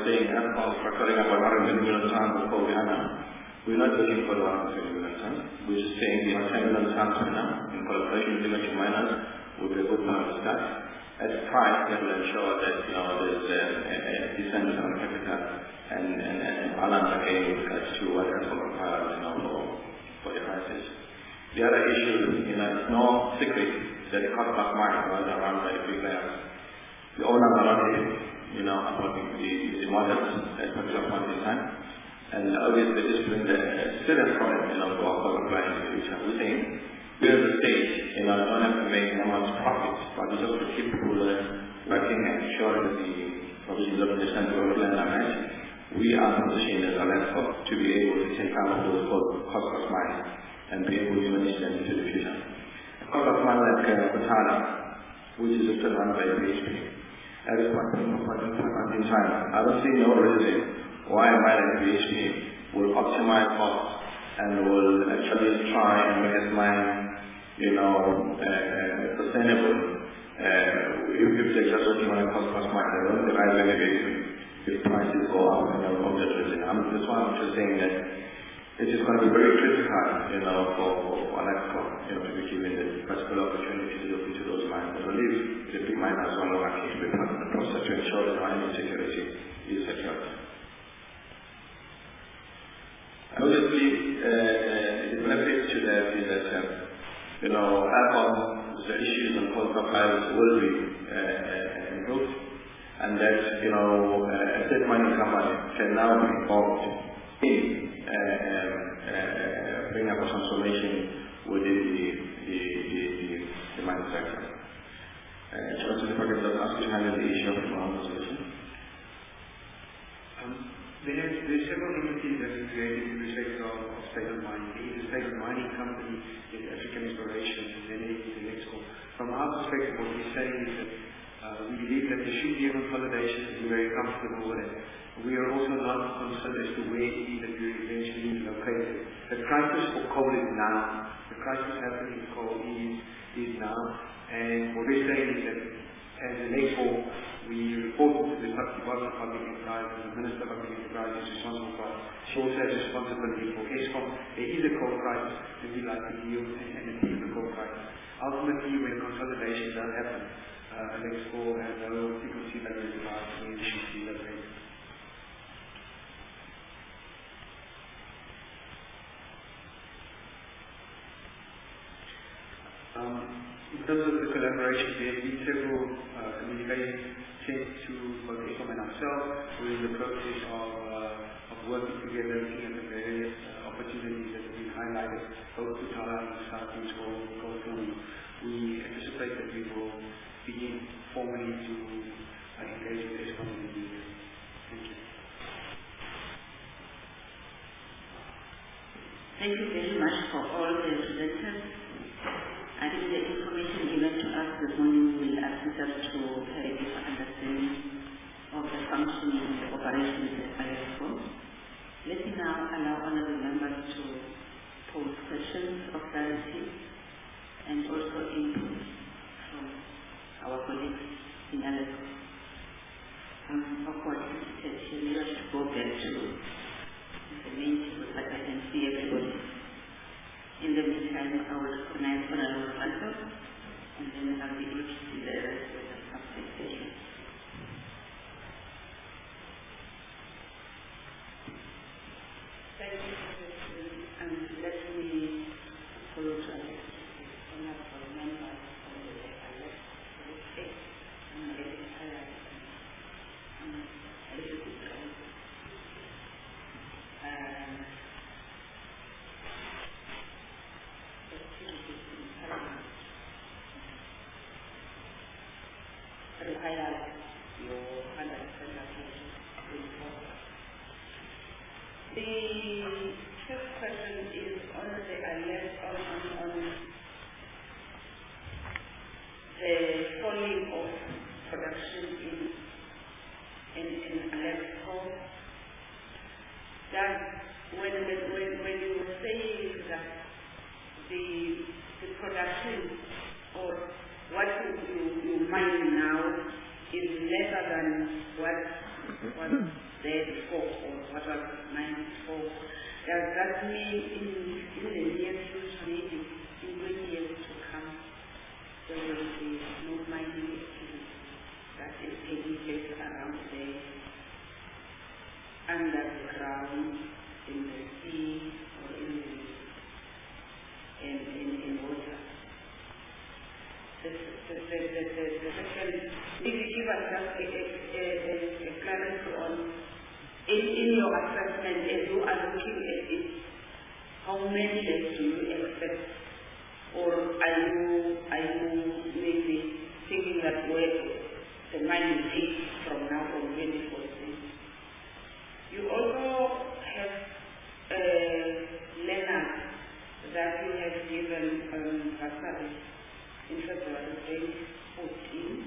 saying Eskom is recording about one hundred million tons of coal behind us. We're not looking for the one hundred million tons. We're just saying we have ten million tons right now in collaboration with emerging miners. We'll be able to discuss at a price that will ensure that you know there's a, a, a descent on capital and, and, and balance again with regards to what Eskom requires you know, for, for the crisis. The other issue, you know, it's no secret that the Copper mine was run by big players. The owners are not happy, you know, about the, the models at a particular point in time. And obviously this brings a serious problem, you know, for our public life in the future. We think we're at the stage, you know, don't have to make enormous profits, but we just to keep people uh, working and ensuring that the provisions of the central plan are met. We are positioned as a landform to be able to take out of those cost mines and be able to manage them into the future. A couple of mine like uh, Kutana, which is still run by B H P. At this point in time, I don't see no reason why a mine like B H P will optimize costs and will actually try and make this mine, you know, uh, sustainable. Uh, if, if they're just working on a cost-plus mine, they don't derive any benefit if prices go up and they'll come to reason. I'm just why I'm just saying that it is going to be very critical, you know, for, for, for Alexco, you know, to be given the particular opportunity to look into those mines. I believe the big miners are not going to be part of the process to ensure that mining security is secured. Obviously, uh, the benefit to that is that, uh, you know, alcohol, the issues on coal supplies will be uh, improved, and that, you know, uh, a state mining company can now be involved in Uh, uh, bring up a transformation within the, the, the, the, the mining sector. Uh, Johnson, if I could just ask you to handle the issue of the conversation. Um, there are several entities that we created in respect of, of state mining. There is a state mining company, the African Exploration, and then there is the Lexco. From our perspective, what we're saying is that uh, we believe that there should be a consolidation, and we're very comfortable with it. We are also not concerned as to where it is that we are eventually located. The crisis for coal is now. The crisis happening for coal is, is now. And what we're saying is that as an Lexco, we report to the Department of Public Enterprise, and the Minister of Public Enterprise is responsible for it. She also has responsibility for Eskom. There is a coal crisis that we like to deal with, and, and it is a coal crisis. Ultimately, when consolidation does happen, uh, Lexco has no frequency that we require to issue that rate. Um, in terms of the collaboration, there have been several uh, communications sent to both Eskom and ourselves. We're in the process of, uh, of working together, looking at the various uh, opportunities that have been highlighted, both to Tala and Southeast Coal Terminal. We anticipate that we will begin formally to uh, engage with Eskom in the new year. Thank you. Thank you very much for all the presenters. I think the information given to us this morning will assist us to have a deeper understanding of the functioning and the operations at Alexco. Let me now allow honorable members to pose questions of clarity and also input from our colleagues in Alexco. Um, of course, it's we have to go back to the main table, but I can see everybody. In the meantime, I will recognize Honorable Santos, and then I'll be able to see the rest of the subject. Thank you. And let me follow to Alex. Honorable members of the Alex State, and I will highlight a little bit of to highlight your understanding going forward. The first question is on the alert on, on, on the falling of production in in, in Alexco. That when, when when you say that the the production or what you, you mine now is lesser than what, what there before or what was mine before. Does that mean in, in the near future, maybe in twenty years to come, there will be no mining activity that is taking place around there, underground, in the sea, or in the in, in, in water? The, the, the, the, the, the second, if you give us just a, a, a, a clarity on, in, in your assessment, as you are looking at it, how many years do you expect? Or are you, are you maybe thinking that where the mine will take from now on twenty fourteen? You also have uh, learned that you have given um, bursary in February twenty fourteen.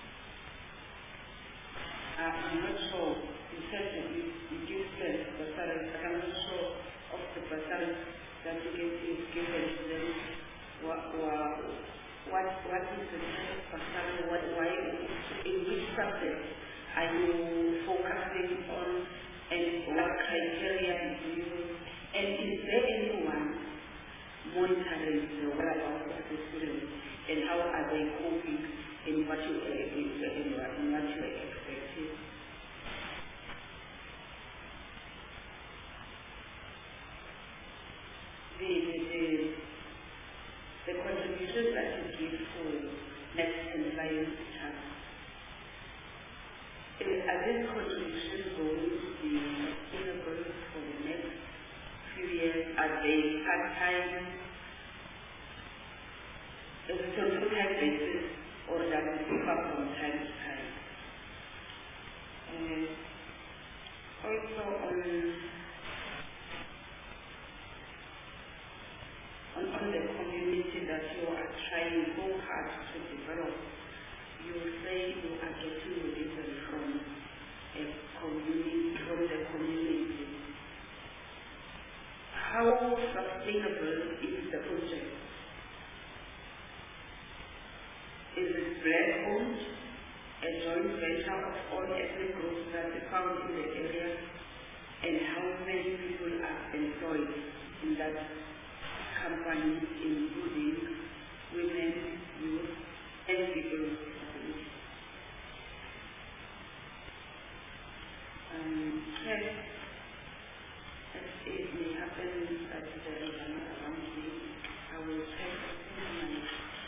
Uh, I'm not sure, you said that you, you give them bursary, but I'm not sure of the bursary that you give, is given to them. What, what, what, what is the bursary? What, why, in which subject are you focusing on, and what criteria do you, and is there anyone monitoring the whereabouts of the students, and how are they coping in what you uh, in, in, in what you are expecting? The, the, the, the contributions that you give for next and science tasks, are these contributions going to be sustainable for the next few years? Are they part-time? Is it on a full-time basis, or does it differ from time to time? And also on, on, on the community that you are trying so hard to develop, you say you are getting wisdom from a community, from the community. How sustainable is the project? Is it black-owned, a joint venture of all ethnic groups that are found in the area, and how many people are employed in that company, including women, youth, and people with disabilities? Um, yes, as it may happen that there is another around me, I will check my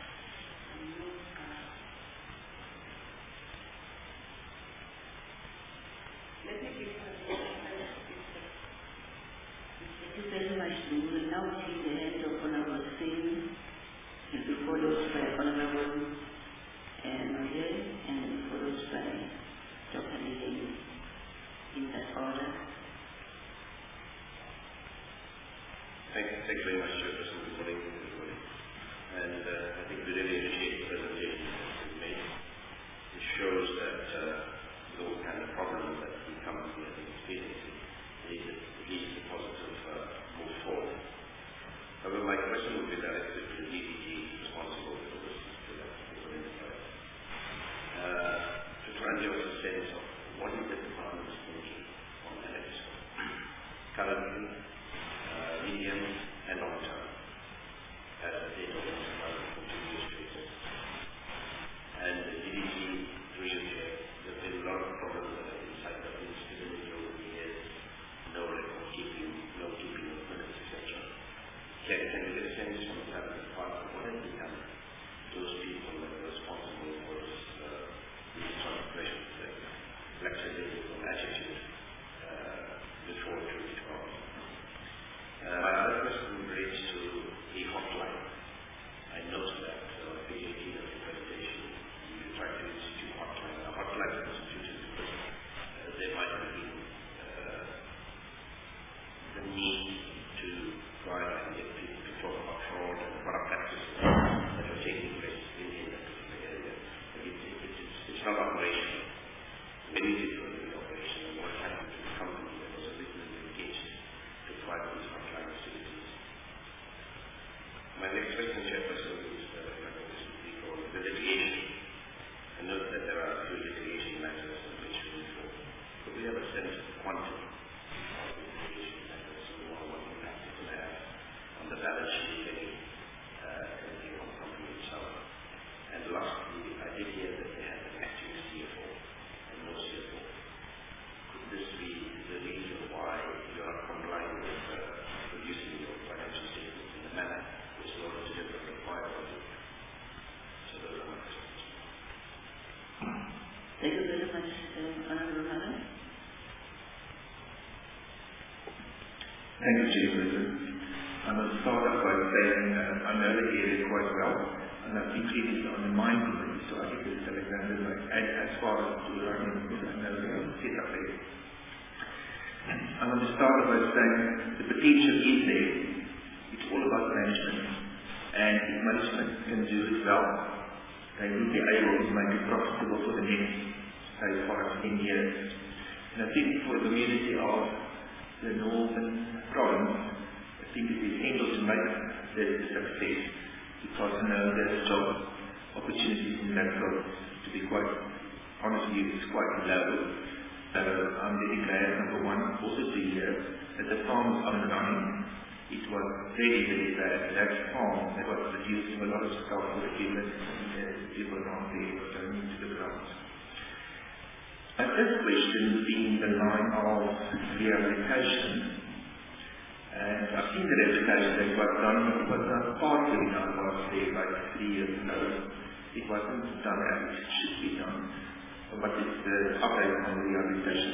Let me give you a Thank you very much. We will now see the hand of Honorable Singh, and be followed by Honorable Noye, and followed by Doctor Lee, in that order. Thank you, thank you very much, Chairperson. Good morning, everybody. And uh, I think we really appreciate the presentation that you made. It shows that uh, those kind of problems that we come to and experiencing is at least a positive uh, move forward. However, my question would be directed to the D D G responsible for this particular enterprise. Uh, to try and give us a sense of what is the department's thinking on electrical. Currently, uh, medium and long term, as the data was continues to exist. And the D D G, through you here, there have been a lot of problems that have been cited up in stability over the years, no record keeping, no keeping of minutes, et cetera. Can, can we get a sense from the cabinet department what has become those people that are responsible for this, uh, these transgressions, that flexibility or attitude uh, before twenty twelve? Uh, my other question relates to the hotline. I noticed that uh, page eighteen of the presentation, you tried to institute hotline. A hotline was instituted because uh, there might have been uh, the need to try and get people to talk about fraud and corrupt practices that are taking place in, in that particular area. It, it, it, it's, it's not operational. When is it going to be operational? What kind of sense of quantum of information and also more what impact it will have on the balance sheet of any uh, any one company itself. And lastly, I did hear that they had an acting C F O and no C F O. Could this be the reason why you are complying with uh, producing your financial statements in the manner which the auditor will require of you? So those are my questions. Thank you very much, uh, Honorable Madam. Thank you, Chairperson. I must start off by saying uh, I know the area quite well, and I've been treated on the mine committee, so I think this is Alexander, like, as, as far as to the running, I know the set up there. I want to start off by saying the potential is there. It's all about management, and if management can do it well, they will be able to make it profitable for the next, say, five to ten years. And I think for the community of the Northern Province, I think it is essential to make this a success, because I know there's job opportunities in that province, to be quite honest with you, it's quite low. So I'm very glad, number one, also to hear that the farm is up and running. It was very, very bad. That farm that was producing a lot of stuff for the humans and people around there were going into the ground. My first question being the line of rehabilitation. And I've seen the rehabilitation that was done, but it was not partly done last year, like three years ago. It wasn't done as it should be done. What is the update on rehabilitation?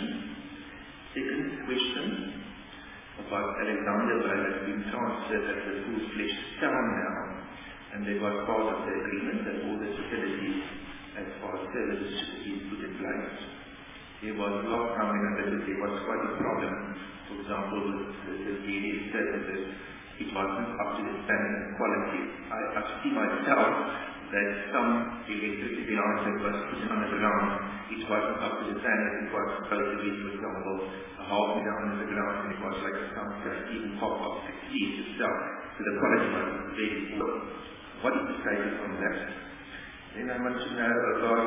Second question, about Alexander Bay has been transferred as a full-fledged town now, and they were part of the agreement that all the facilities as far as services should be put in place. There was last time when I visited, there was quite a problem. For example, with the, the various services, it wasn't up to the standard and quality. I, I've seen myself that some electricity lines that was put underground, it wasn't up to the standard. It was supposed to be, for example, a half meter under the ground, and it was like some even pop up the keys itself. So the quality was very poor. What is the status on that? Then I want to know about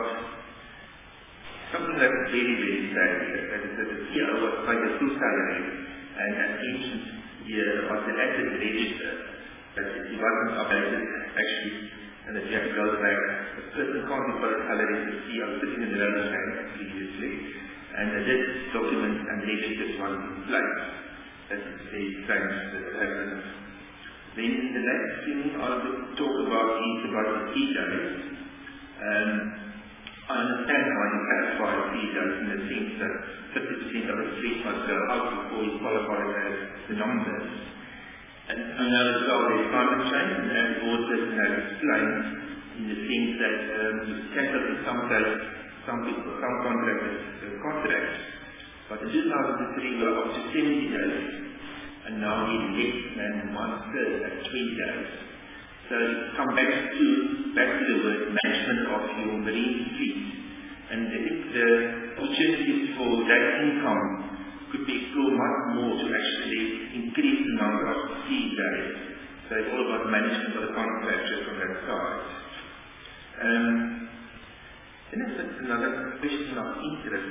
something that is very, very sad here. That is that the C E O was quite a full salary, and as mentioned here about the asset register, that it wasn't updated actually, and that you have to go back. A person can't be put a salary as the C E O sitting in the lower bank previously, and that this document and register was in place. That is very strange that it happened. Then the next thing I want to talk about is about the P Ds. Um, I understand why you classify P Ds in the sense that fifty percent of the fleet must go out before you qualify as the numbers. And I know as well there's climate change, and as the board person has explained, in the sense that um, you cancel in some cases, some people, some contractors, uh, contracts. But in two thousand three we were up to seventy days, and now we're less than one third at twenty days. So come back to back to the word management of your marine fleet, and I think the opportunities for that income could be explored much more to actually increase the number of sea days. So it's all about management of the contractor from that side. Um, then there's another question of interest.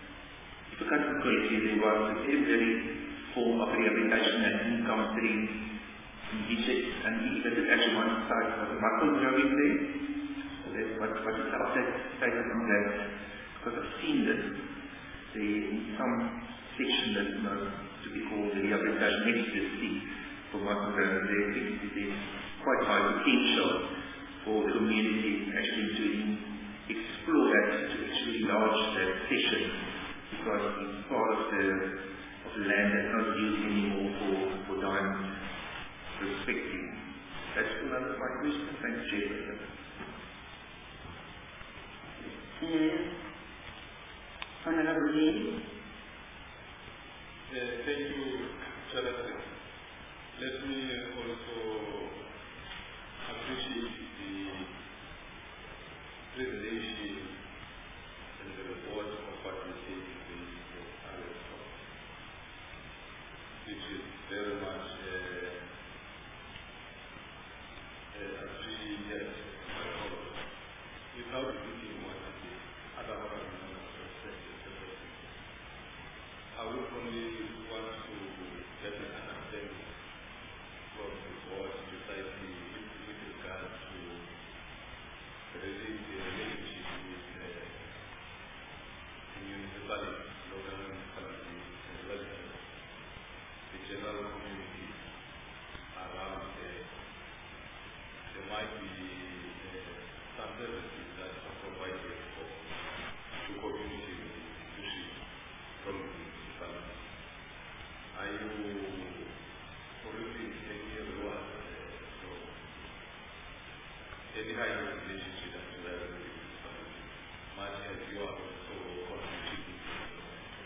If I got correctly, there was a very form of rehabilitation and income stream in Egypt, and even the actually one side was a mussel growing there. So that's what, what is the update status on that? Because I've seen this. There in some section that is known to be called the rehabilitation next to the sea for mussel growing there. I think it is quite high potential for the community actually to explore that, to actually enlarge that section, because it's part of the of the land that's not used anymore for, for diamond prospecting. That's all under my question. Thanks, Chair. Uh, Honorable Lee. Uh, thank you, Chairman. Let me also appreciate the presentation and the report of what we see in the Alex Talk, which is very much uh, uh, appreciated by all of us, without looking what the other organizations have said. I would only want to get an understanding from the board precisely with regard to the relationship with the municipality, local municipality, as well as the general community around there. There might be uh, some services that are provided for the community institutions from the municipality. Are you already taking a role so any kind of relationship that you have with the municipality, much as you are also contributing to the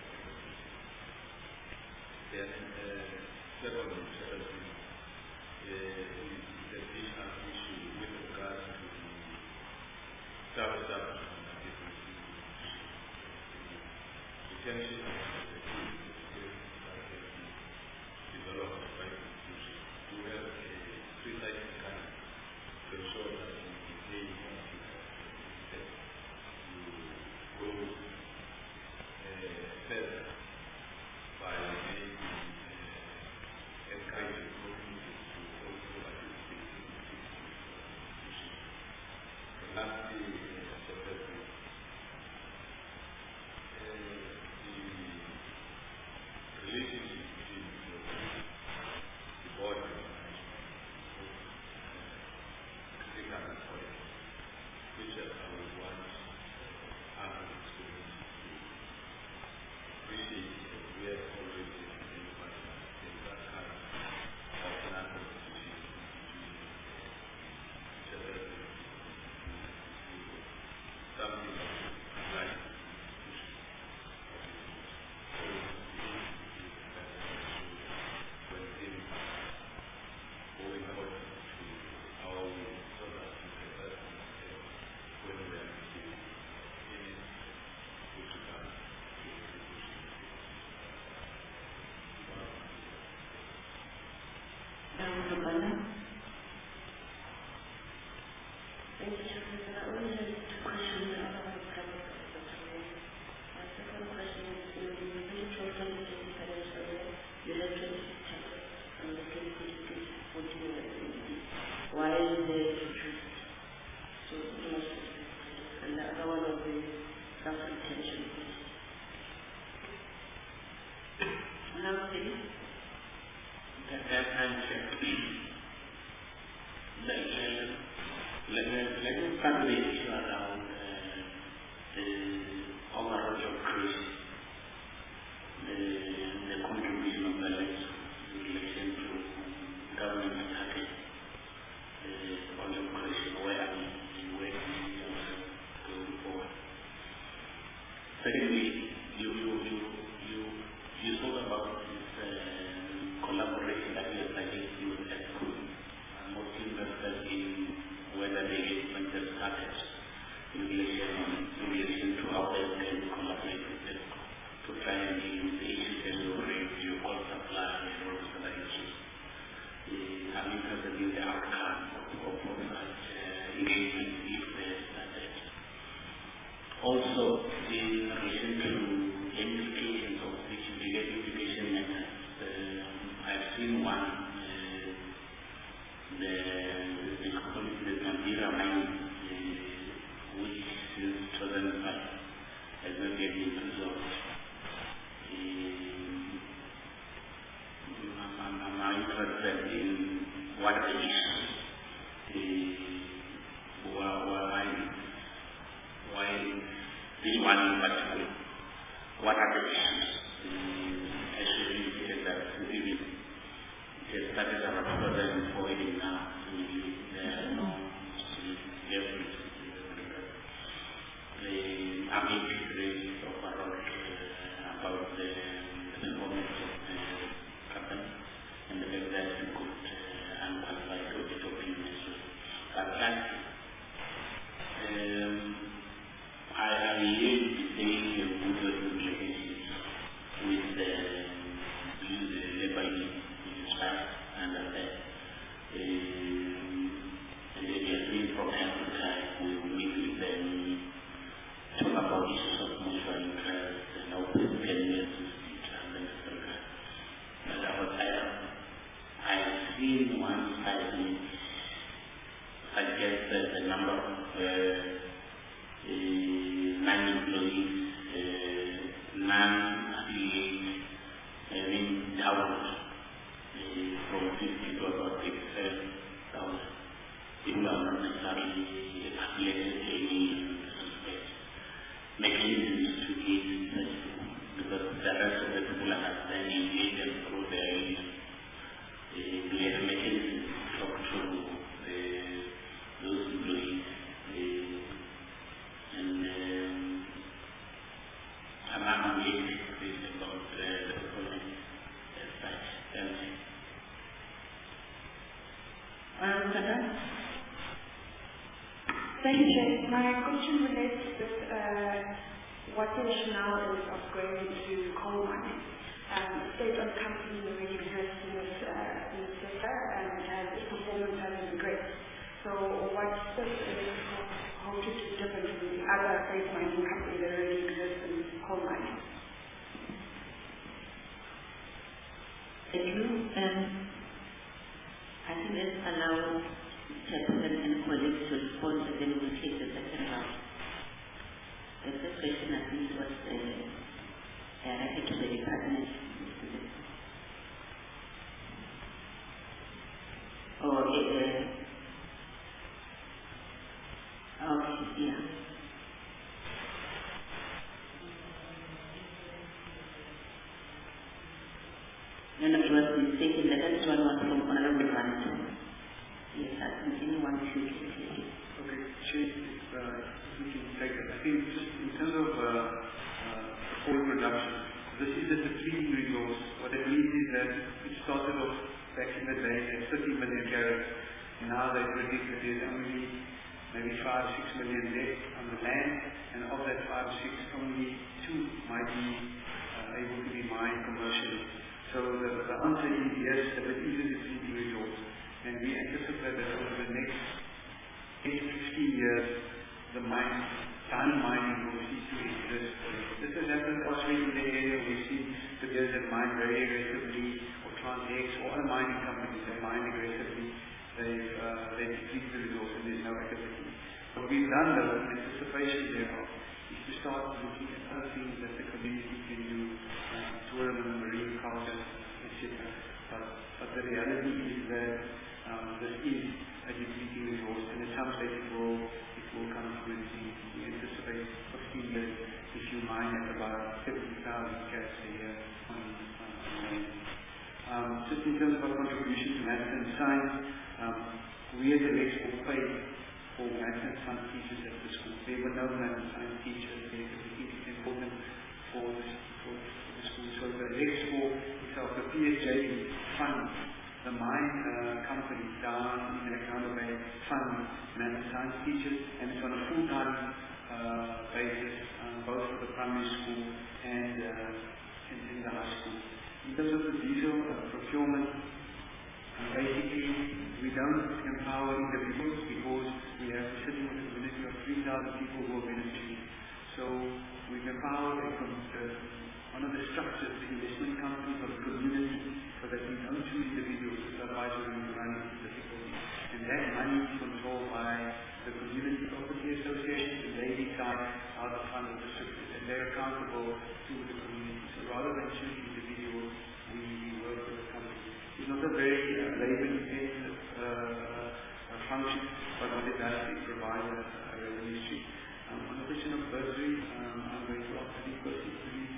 Then, uh, secondly, secondly, uh, is the additional issue with regard to the self-establishment of different institutions. The tension of the two developed by the institutions to have a precise mechanism to ensure that we behave on the to go uh, further by maybe uh, encouraging communities to also participate in the institutions. And lastly, uh, separately, uh, the relationship between the, the board and the management is critical point, which I would want other experience to appreciate. We have always identified that there is that kind of non-competition between each other, something like institution. When things go according to our way, so that we can better understand when we are receiving any with regard to the institution. Thank you, Chairman. I only have two questions. I don't have a couple of questions. My second question is, in the individual twenty twenty financial year, you had twenty-six taxes from the twenty twenty-three fourteen year. Why is there interest? So, pretty much the same question. And the other one of the self-retention question. Now, please. That, that I'm sure. Let, let, let me start with the issue around uh, the overall job creation, the, the contribution of the left in relation to government target, the on job creation, where are we and where do we see ourselves going forward. Secondly, you, you, you, you, you spoke about this uh, collaboration that we are suggesting with ESCO. I'm most interested in whether the engagement has started in relation, in relation to how they can collaborate with ESCO to try and deal with the issues that you raised, your coal supply and all those other issues. Uh, I'm interested in the outcome of, of, of such uh, engagement if they have started. Also, in relation to the implications of which education matters, uh, I've seen one, uh, the, the policy, the Gambira mine, uh, which since two thousand five has not yet been resolved. Uh, I'm, I'm, I'm interested in what are the issues, uh, why, why this one in particular, what are the issues? Uh, I should indicate that even it started around two thousand four even now, there are no difference. The Army raised overall uh, about the performance of the company and the fact that we could uh, unqualified audit opinion. But that um, I, I really saying a good working relationship has uh, the number of uh, uh, non-employees, uh, non-affiliates, uh, being down uh, from fifty to about eighty-seven thousand. People are not necessarily affiliated to any mechanisms to get such people, because the rest of the people are then engage them through their union. Uh, we have mechanisms to talk to uh, those employees, uh, and um, I'm not engaged about uh, the performance as such. Thank you. Thank you, Chair. My question relates with uh, what the rationale is of going into coal mining. Um, the state-owned company already exists in this, uh, in this sector and has its performance has been great. So what's the how to do different from the other safe mining companies that already exist in coal mining? Thank you. Um, I think let's allow Chairperson and colleagues to respond, and then we'll take the second round. The first question, I think, was uh, directed to the department. Oh, okay. Uh, okay, yeah. No, no, it was mistaken. The first one was from Honorable Ranto. Yes, I think anyone should take it. Okay, Chief, if, uh, if we can take it. I think just in terms of uh, uh, coal production, this is just a three resource. What it means is that it started off back in the day at thirty million carats. Now they predict that there's only maybe five, six million left on the land, and of that five, six, only two might be uh, able to be mined commercially. So the, the answer is yes, that it is a depleting resource. And we anticipate that over the next eight to fifteen years, the mine, diamond mining will cease to exist. This has happened elsewhere in the area. We've seen the years that mine very aggressively, or Transex, or other mining companies that mine aggressively. They've, uh, they've depleted the resource and there's no activity. What we've done, though, in anticipation thereof, is to start looking at other things that the community can do, like tourism, marine culture, et cetera. But, but the reality is that Um, this is a depleting resource, and at some stage it will, it will come to an end. We anticipate fifteen years if you mine at about seventy thousand carats a year on, on, on land. Um, just in terms of our contribution to maths and science, um, we as Elexco paid for maths and science teachers at the school. There were no maths and science teachers there, but we think it's important for the, for, for the school. So the Elexco itself, the P S J fund, the mine uh, company down in Alexander Bay fund math and science teachers, and it's on a full-time uh, basis, uh, both for the primary school and uh, in, in the high school. In terms of the diesel uh, procurement, uh, basically we don't empower individuals because we have a sitting with a community of three thousand people who are beneficiaries. So we've empowered a com- uh, one of the structures, the investment companies of the community, so that we don't choose individuals who are advisory to run into difficulty. And that money is controlled by the Community Property Association, and they decide how the fund is distributed, and they're accountable to the community. So rather than choosing individuals, we, we work with the company. It's not a very uh, labor-intensive uh, uh, function, but what it does is provide a, a revenue stream. Um, on the question of bursary, um, I'm going to ask any questions to you.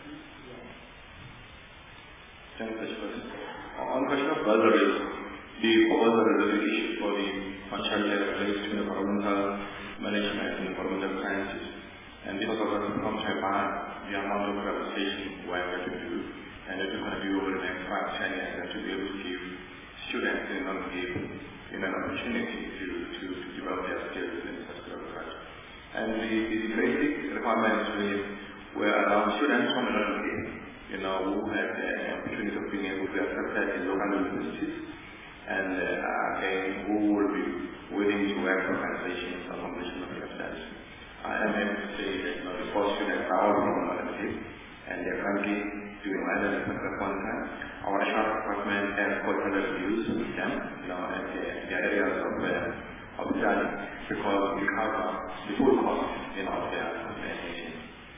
Thank you, President. On the question of bursaries, the proposal is a issue for the functionality of between the environmental management and environmental sciences. And this also comes to about the amount of representation we're going to do, and that we're going to do over the next five, ten years, and to be able to give students in an, in an opportunity to, to, to develop their skills in this particular project. And the, the basic requirements really were around students from the learning, you know, who had the opportunity of being able to be accepted in local universities, and uh, again, who will be willing to work for organizations on completion of their studies. I am able to say that, you know, the four students are all from Malaki, and they're currently doing well at the particular point in time. Our national department has quite a reviews with them, you know, at the, the areas of uh, of selling because we cover the full cost, you know, of their implementation.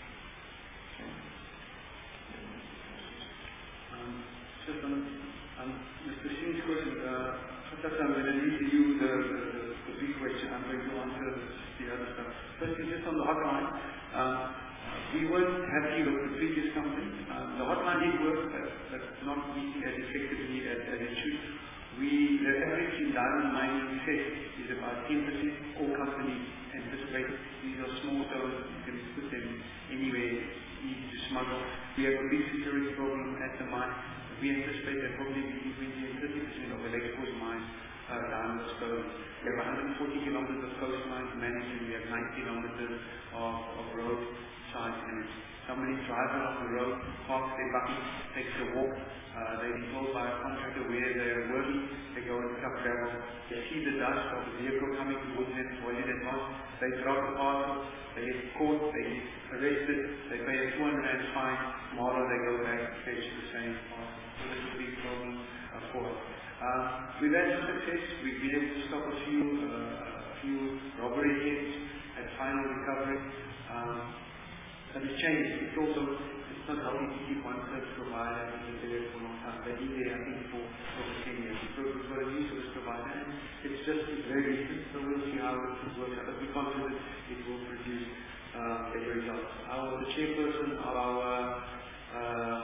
Um, just on, on Mister Singh's question, uh, I'm going to leave you the, the, the big question. I'm going to answer the other stuff. Firstly, just on the hotline, um, we weren't happy with the previous company. Um, the hotline did work, but, but not meeting as effectively as, as it should. We, the average in diamond mining theft is about ten percent. All companies anticipate these are small stones, you can put them anywhere, easy to smuggle. We have a big security problem at the mine. We anticipate that probably between twenty and thirty percent of the Lexport mines uh, diamond stones. We have one hundred forty kilometers of coastline to manage, and we have ninety kilometers of, of road side to manage. Somebody drives along the road, parks their bucket, takes a walk. Uh, they're told by a contractor where they're working. They go and cut gravel. They see the dust of the vehicle coming towards them, well in advance. They drop the parcel. They get caught. They get arrested. They pay a two hundred rand fine. Tomorrow they go back and fetch the same parcel. So this is a big problem uh, for us. Uh, we've had some success. We've been able to stop a few, uh, a few robbery attempts at final recovery. Um, But it's changed. It's also, it's not healthy to keep one service provider and be there for a long time. They've been there, I think, for over ten years. So we've got a new service provider, and it's just, it's very recent, so we'll see how it works out. But we're confident it will produce uh, better results. Our, the chairperson of our, uh,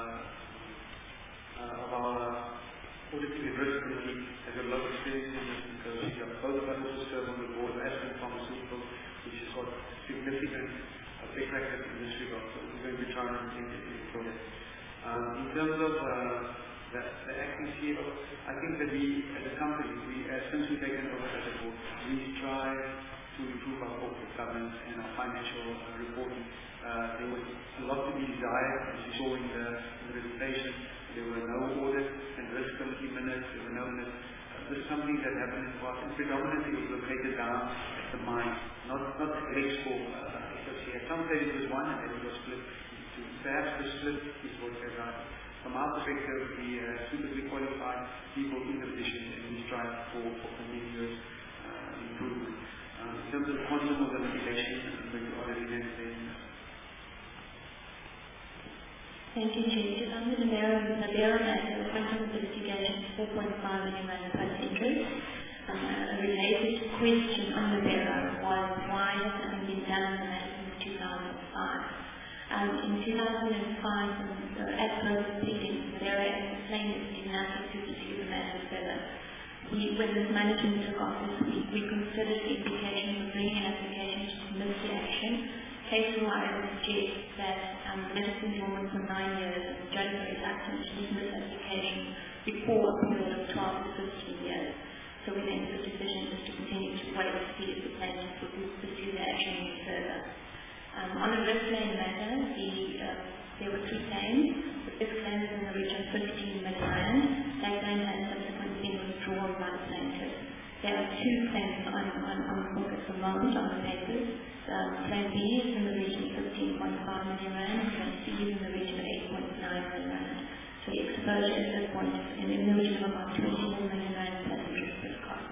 uh, of our auditing and risk committee has a lot of experience in this because she's got both but also served on the board of Aspen Pharmaceuticals, which has got significant big record in this regard, so we're going to be trying to continue to improve it. Um, in terms of uh, the, the acting C E O, I think that we, as a company, we, uh, since we've taken over as a board, we strive to improve our corporate governance and our financial uh, reporting. Uh, there was a lot to be desired, as you saw in the, in the presentation. There were no audit and risk committee minutes, there were no minutes. Uh, this is something that happened in the past, and predominantly it was located down at the mine, not, not at Expo. Uh, At some stage it was one and then it was split into two. Perhaps the split is what they're right. From our perspective, we are uh, suitably qualified people in the position and we strive for, for continuous uh, improvement. Um, in terms of the quantum of the litigation, I'm going to order the next thing. Thank you, Chair. Just under the Nabera matter, the quantum of the litigation is four point five million rand plus interest. Um, a related question on Nabera was why has nothing been done on the matter two thousand five. Um, in two thousand five, uh, at close proceedings, Nabera explained that it did nothing to pursue the matter further. We, when this management took office, we, we considered the implications of bringing an application to dismiss the action. Case law would suggest that um, the matter has been dormant for nine years and the judge is reluctant to dismiss the application before a period of twelve to fifteen years. So we made the decision just to continue to wait to see if the plaintiff would pursue the action any further. Um, on a risk claim matter, the, uh, there were three claims. The first claim is in the region of fifteen million rand. That claim has subsequently been withdrawn by the plaintiff. There are two claims on, on, on the book at the moment on the papers. Um, claim B is in the region of fifteen point five million rand and claim C is in the region of eight point nine million rand. So the exposure at this point is in the region of about twenty-four million rand plus interest per cost.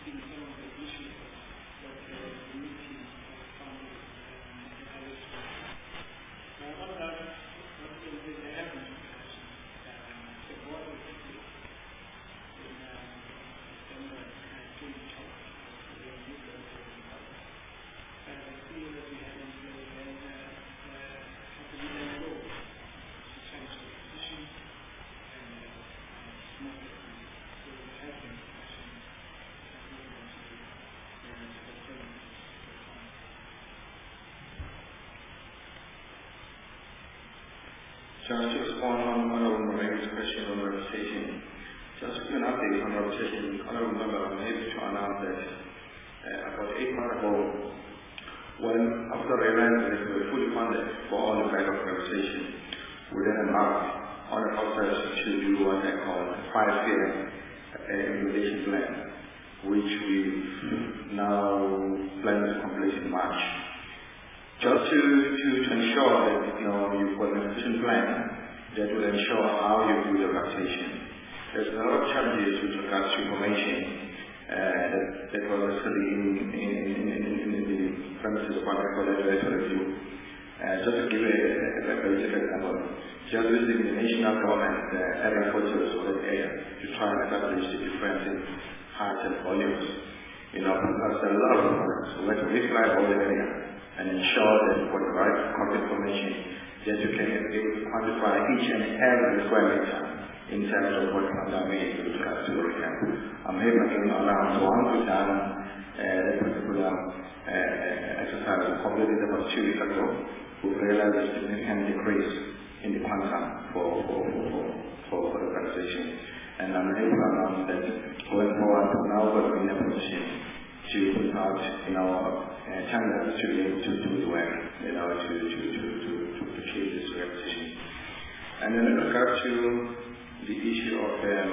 addressing some of the issues that uh, the meeting has found um, the college. Now, what are what can be the having discussion? The board of the in September twenty twelve, the youth of the and I see that we have in place then how to be done law to change the position and small difference. So we have been discussion that we want to do in September. Just to respond on Honorable Morane's question on representation, just to give an update on representation, Honorable Member, I'm able to announce that uh, about eight months ago, when after I realized that we were fully funded for all the kind of representation, we then embarked on a process to do what I call a five-year uh, implementation plan, which we now plan to complete in March. Just to, to, to ensure that you know you've got an efficient plan that will ensure how you do the representation. There's a lot of challenges with regards to information uh, that, that was actually in, in, in, in, in, in the premises of what I call a review. Uh, just to give a, a, a basic example, just using the national government uh, area photos of that area to try and establish the difference in heights and volumes. You know, because there are a lot of problems. We want to refly all the area and ensure that you've got the right correct information that you can be able to quantify each and every square meter in terms of what contaminated with regards to the camp. I'm able to announce once we've done uh, that particular uh, exercise we completed about two weeks ago, we've realized a significant decrease in the quantum for, for, for, for, for the organization. And I'm able to announce that going forward, we're now going to be in a position to put out in our uh, channels to be able to do the work, you know, to, to, to, to, to, to achieve this repetition. And then in regard to the issue of um,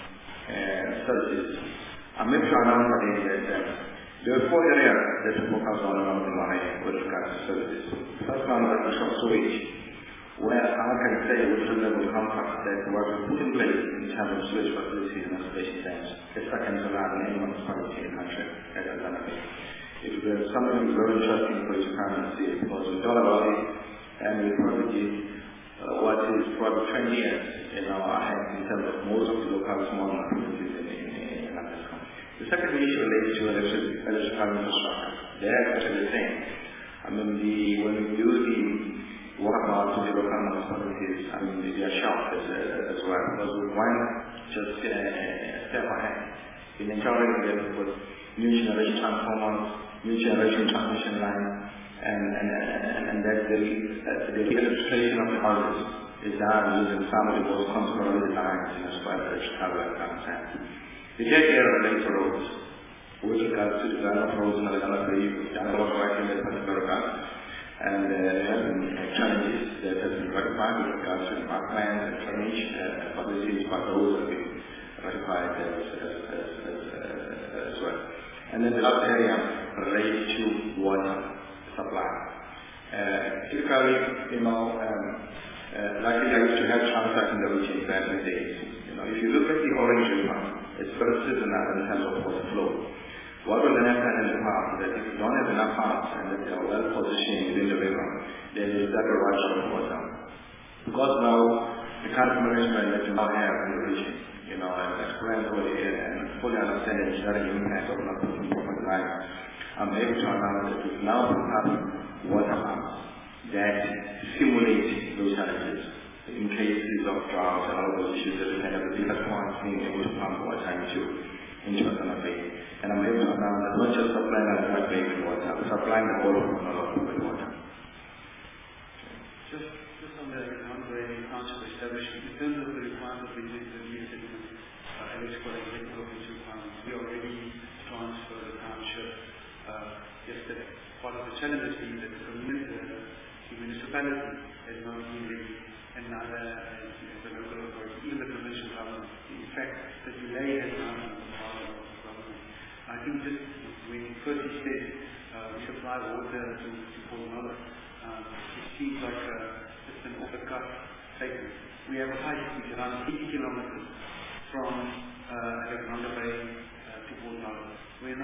uh, services, I'm able to announce again that uh, there are four areas that we focus on around the line with regards to services. First one is the shop sewage, where I can say with a level contract that was put in place in terms of sewage facilities and observation dams. The second is around any municipality in the country, as an example. It was something very interesting for you to come and see, because we thought about it and we probably did uh, what is probably twenty years in our hands in terms of most of the local small communities in, in, in, in Africa. The second issue relates to electrical infrastructure. They're actually the same. I mean, the, when we do the water power to the local municipalities, I mean, they are sharp as, uh, as well, because we want just uh, a step ahead in ensuring that with new generation transformers, new generation transmission line, and, and, and, and that the, uh, the electrification of the houses is done using some of the most contemporary designs in as far as electrical and concerned. The third area relates to roads. With regards to design of roads in Alexandria, we've done a lot of work in that particular regard, and uh, there have been uh, challenges that have been rectified with regards to embankments and drainage uh, facilities, but those have been rectified as, as, as, as, uh, as well. And then the last area relates to water supply. Uh, typically, you know, um, uh, like I used to have transect in the region back in the days. You know, if you look at the Orange River, it's very seasonal in terms of water flow. What will then happen in the past is that if you don't have enough pumps and that they are well positioned within the river, then you start to rush out of water. Because now, the kind of management that you now have in the region, you know, and experience over the area and fully understand the sharing impact of not putting proper life, I'm able to announce that we've now have water pumps that simulate those challenges in cases of drought and all those issues that we can have the different points being able to pump water into into a kind of bay. And I'm able to announce that not just supplying a kind of bay with water, but supplying the whole of Honolulu with water. Just, just on the Honolulu Township establishment, in terms of the requirements we did the new citizens, uh, electrical and technical requirements, we already transferred the township uh, yesterday. Part of the challenges being that the community, the municipality has not been ready, and neither has the local authority, even the provincial government. In fact, the delay has now been on the part of the government. I think just when first he said uh, we supply water to, to Port Nolo, um, it seems like a, just an off-the-cuff statement. We have a pipe which is around eighty kilometers from uh, Alexander Bay uh, to Port Nolo. When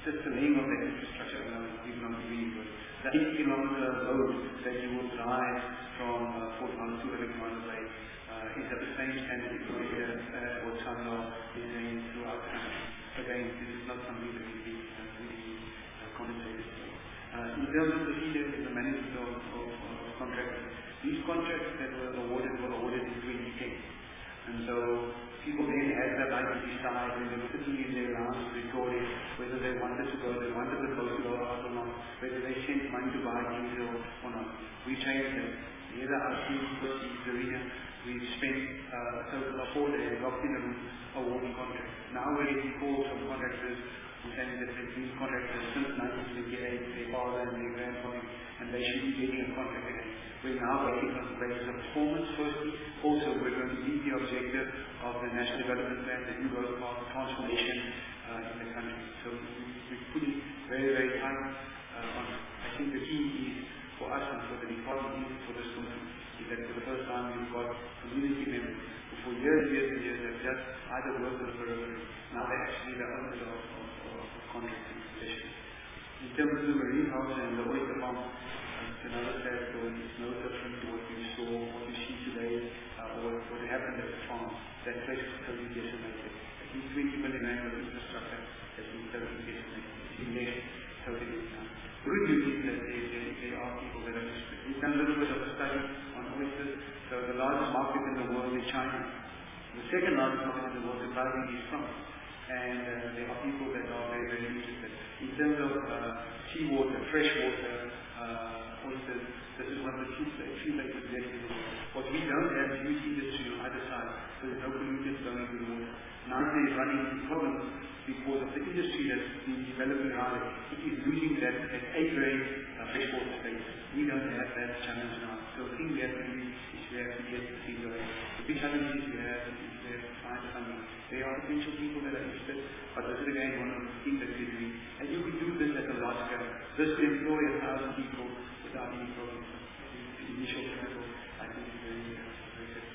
just the laying of the infrastructure alone, we don't agree with. The eight kilometer road that you will drive from uh, Fort Hall to Alexander Bay uh, is at the same standard Victoria uh, or Chandler is saying throughout the country. Again, this is not something that we be uh, really uh, compensated for. Uh, in terms of the C D the management of, of, of contractors, these contracts that were awarded were awarded in twenty ten. And so people then had the right to decide when they were sitting in their lounge in Victoria whether they wanted to go, they wanted the boat to go out or not, whether they sent money to buy diesel or not. We changed that. The other our team was in Zarina. We spent uh, a total of four days locked in a room awarding contracts. Now we're getting calls from contractors who say that they've been contractors since nineteen twenty-eight, their father and their grandfather, and they should be getting a contract again. We're now waiting on the basis of performance firstly. Also, we're going to meet the objective of the National Development Plan, the new road path transformation uh, in the country. So we're putting very, very tight uh, on. I think the key is for us and for the department, even for this country, is that for the first time we've got community members who for years and years and years have just either worked on the periphery. Now they're actually the owners of, of, of contracts and concessions. In terms of the marine house and the oyster farm, it's another sad story. It's no different to what we saw, what we see today, uh, or what happened at the farm. That place was totally decimated. At least twenty million rand of infrastructure has been totally decimated. It's been left totally down. The good news is that there, there, there are people that are interested. We've done a little bit of a study on oysters. So the largest market in the world is China. The second largest market in the world, surprisingly, is France. And uh, there are people that are very, very interested. In terms of uh, seawater, fresh water, uh, oysters, this is one of the few, few places left in the world. What we don't have is huge industry on either side, so there's no pollutants going into the water. Now they're running into problems because of the industry that's been developing around it. It is losing that, that A-grade uh, freshwater space. We don't have that challenge now. So the thing we have to do is we have to get the thing going. The big challenges we have is we have to find funding. There are potential people that are interested, but this is again one of the things that we're doing. And you can do this at a large scale. This will employ a thousand people without any problems. The initial capital, I think, is very, uh, very good.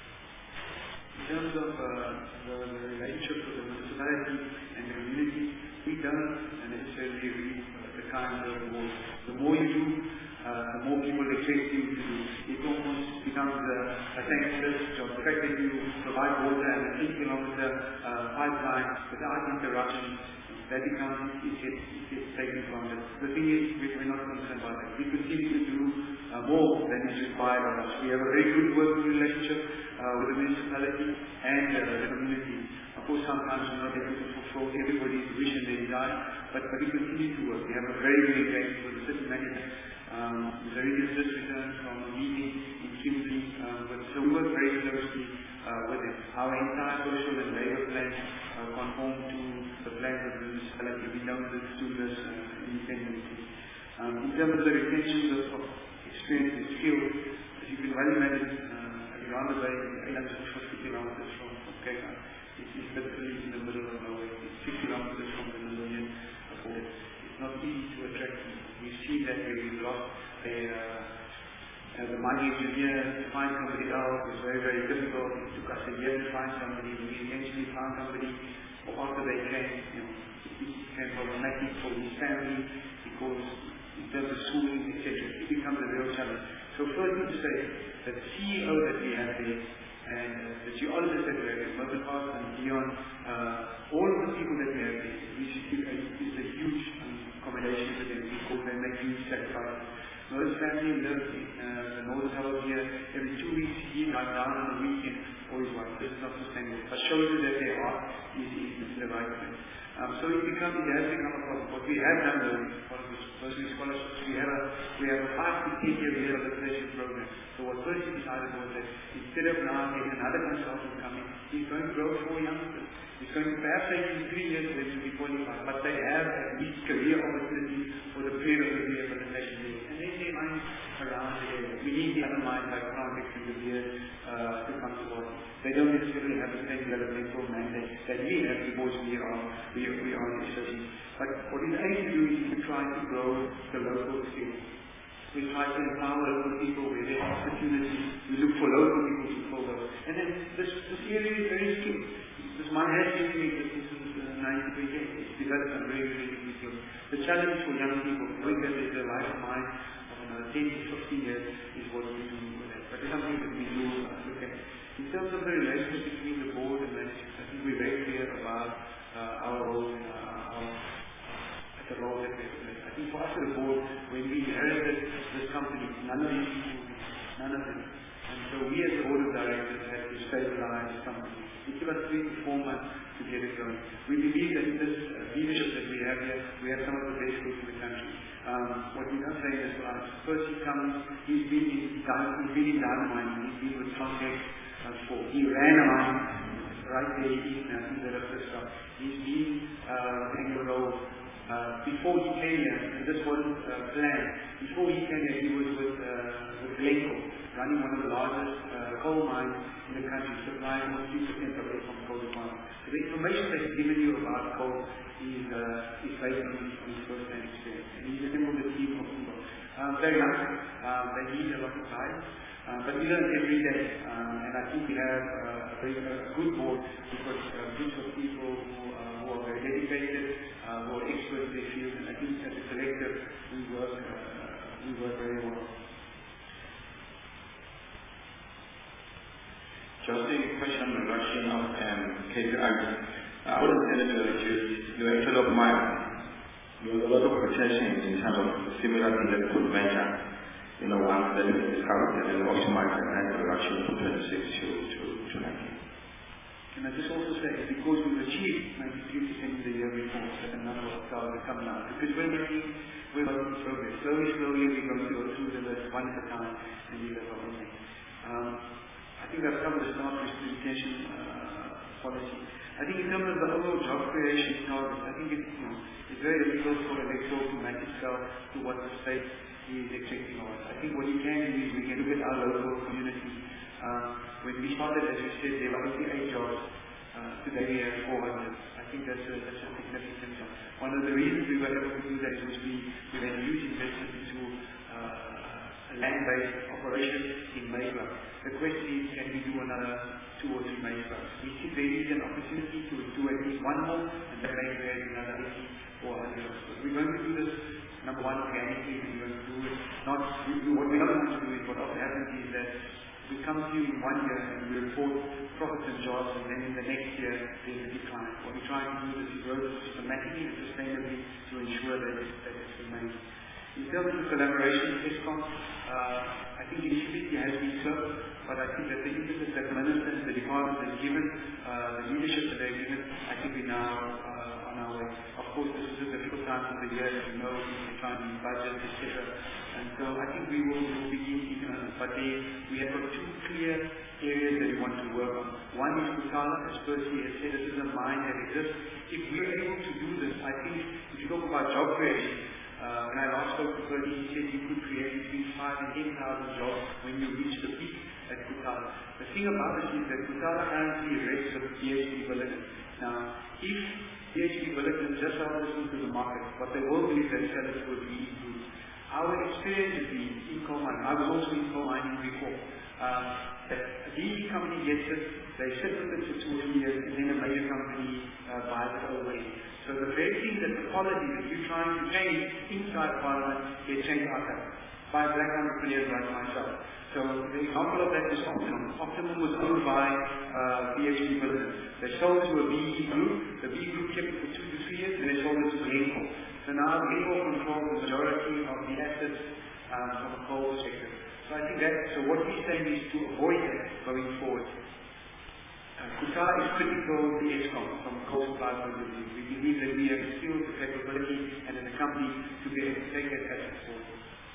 In terms of uh, the, the relationship with the municipality and the community, we don't necessarily agree uh, the kind of more. The more you do, uh, the more people expect you to do. It almost becomes a, a thankless job. The fact that you provide water and an eight kilometer uh, pipeline without interruption, that becomes, it gets, it gets taken from it. The thing is, we're not concerned about that. We continue to do uh, more than is required of us. We have a very good working relationship uh, with the municipality and uh, the community. Of course, sometimes we're not able to fulfill everybody's wish and their desire, but, but we continue to work. We have a very good engagement with the city manager. Um, Zarina has just returned from a meeting in Kimberley, uh, with, so we work very closely uh, with them. Our entire social and labour plan uh, conform to the plans of the municipality. We don't do this uh, independently. Um, in terms of the retention of, of experience and skill, as you can well imagine, uh, Alexander Bay is eight hundred fifty kilometers from, from Cape Town. It is literally in the middle of nowhere. It's six kilometers from the Namibian border. It's not easy to attract people. We've seen that where we've lost a, uh, the mining engineer to find somebody else. It was very, very difficult. It took us a year to find somebody. We eventually found somebody. After they came, you know, it became problematic for his family because in terms of schooling, et cetera, it becomes a real challenge. So first to say that the C E O that we have there and uh, the geologist that we have there, Mervyn Hart and Dion, uh, all of the people that we have there, we should give a, is a huge um, accommodation for them because they make huge sacrifices. Mervyn's family lives in uh, the northern suburbs here. Every two weeks he drives down on the weekend. Always one. This is not sustainable. But shows you that they are is, is, is the right thing. Um, so it becomes, it has become a problem. What we have done though, for the bursary scholarships, we have a we have a five to ten year rehabilitation program. So what Percy decided was that instead of now getting another consultant coming, he's going to grow four youngsters. It's going to perhaps take him three years for them to be qualified, but they have at least career opportunities for the period of the rehabilitation years. And then they mine around the area. We need the other mines like Convex and the beer uh, to come to work. They don't necessarily have the same developmental mandate that we have because we are we, we are researching. But what we aim to do is to try to grow the local skills. We try to empower local people where there are opportunities. We look for local people to fill those. And then this, this area is very skilled. This man has given me, this is ninety percent. It's developed on very, very good skills. The challenge for young people, knowing that there's a life of mine of another ten to fifteen years, is what we do with that. But it's something that we do uh, look at. In terms of the relationship between the board and management, I think we're very clear about uh, our role and uh, our, uh, the role that we play. I think for us as a board, when we inherited this company, none of these people, none of them. And so we as the board of directors had to stabilize the company. It took us three to four months to get it going. We believe that in this uh, leadership that we have here, we have some of the best groups in the country. Um, what we don't say is, uh, first he comes, he's been in, he's been in dynamite, he's been with Context uh, for, he ran a mine right there in, uh, in the Rifter stuff. He's been uh, Anglo Uh, before he came here, and this wasn't uh, planned, before he came here he was with, uh, with Glencore, running one of the largest uh, coal mines in the country, supplying almost three percent of it from coal requirements. So the information that he's given you about coal is, uh, is based on his, on his first-hand experience. And he's a member of the team of people. Um, very nice. Um, they need a lot of time. Um, but we learn every day. Um, and I think we have uh, a very uh, good board because uh, groups of people who, uh, who are very dedicated, uh, who are experts in their field. And I think as a collective, we work, uh, we work very well. Just a question on the Russian of um, K P I. I wouldn't say that you, you actually of my, you have a lot of potential in terms of similar things that could venture, you know, once the limit is covered and then also my and production from twenty-six to, to, to nineteen. Can I just also say, because we've achieved ninety-three percent in the year before, that a number of cars are coming out. Because we're making, we're making progress. Slowly, slowly, we're going to go through the list one at a time and we have our own. Um, I think I've covered the staff representation uh, policy. I think in terms of the overall job creation targets, I think it's, you know, it's very difficult for Electro to match itself to what the state is expecting of us. I think what you can do is we can look at our local community. Um, when we started, as we said, there were only eight jobs. Uh, today we have four hundred. I think that's a, that's a significant jump. One of the reasons we were able to do that is we, we had a huge investment into uh, a land-based operation in Mayclub. The question is, can we do another two or three Mayclubs? We see there is an opportunity to do at least one more, and that may create another eighty or one hundred. We're going to do this, number one, organically, and we're going to do it not, we, what we don't want to do is, what often happens is that we come to you in one year and we report profits and jobs, and then in the next year there's a decline. What we're trying to do is to grow this systematically and sustainably to ensure that it's, that it's remains. In terms of collaboration with Eskom, uh, I think initially it has been served, but I think that the emphasis that Minister and the department has given, uh, the leadership that they've given, I think we're now uh, on our way. Of course, this is a difficult time of the year, as you know, we're trying to budget, et cetera. And so I think we will, will begin keeping on this. But they, we have got two clear areas that we want to work on. One is Kutala, as Percy has said, this is a mine that exists. If we're able to do this, I think if you talk about job creation, Uh, when I last spoke to Percy, he said you could create between five and ten thousand jobs when you reach the peak at Kutala. The thing about this is that Kutala currently rests with B H P Billiton. Now, if B H P Billiton just sells this into the market, what they will do is they sell it to a B E group. Our experience has been in coal mining. I was also in coal mining before. Um, that a B E company gets it, they sit with it for two or three years, and then a major company uh, buys it away. So the very thing that the quality that you're trying to change inside Parliament gets changed outside. By black entrepreneurs like myself. So the example of that is Optimum. Optimum was owned by uh, B H P Billiton. They sold it to a B E group. The B E group kept it for two to three years, and they sold it to Glencore. So now Glencore controls the majority of the assets um, from a coal sector. So I think that, so what we're saying is to avoid that going forward. Uh, Kutala is critical to Eskom from a coal supply point of view. We believe that we have the skills, the capability, and in the company to be able to take that asset forward.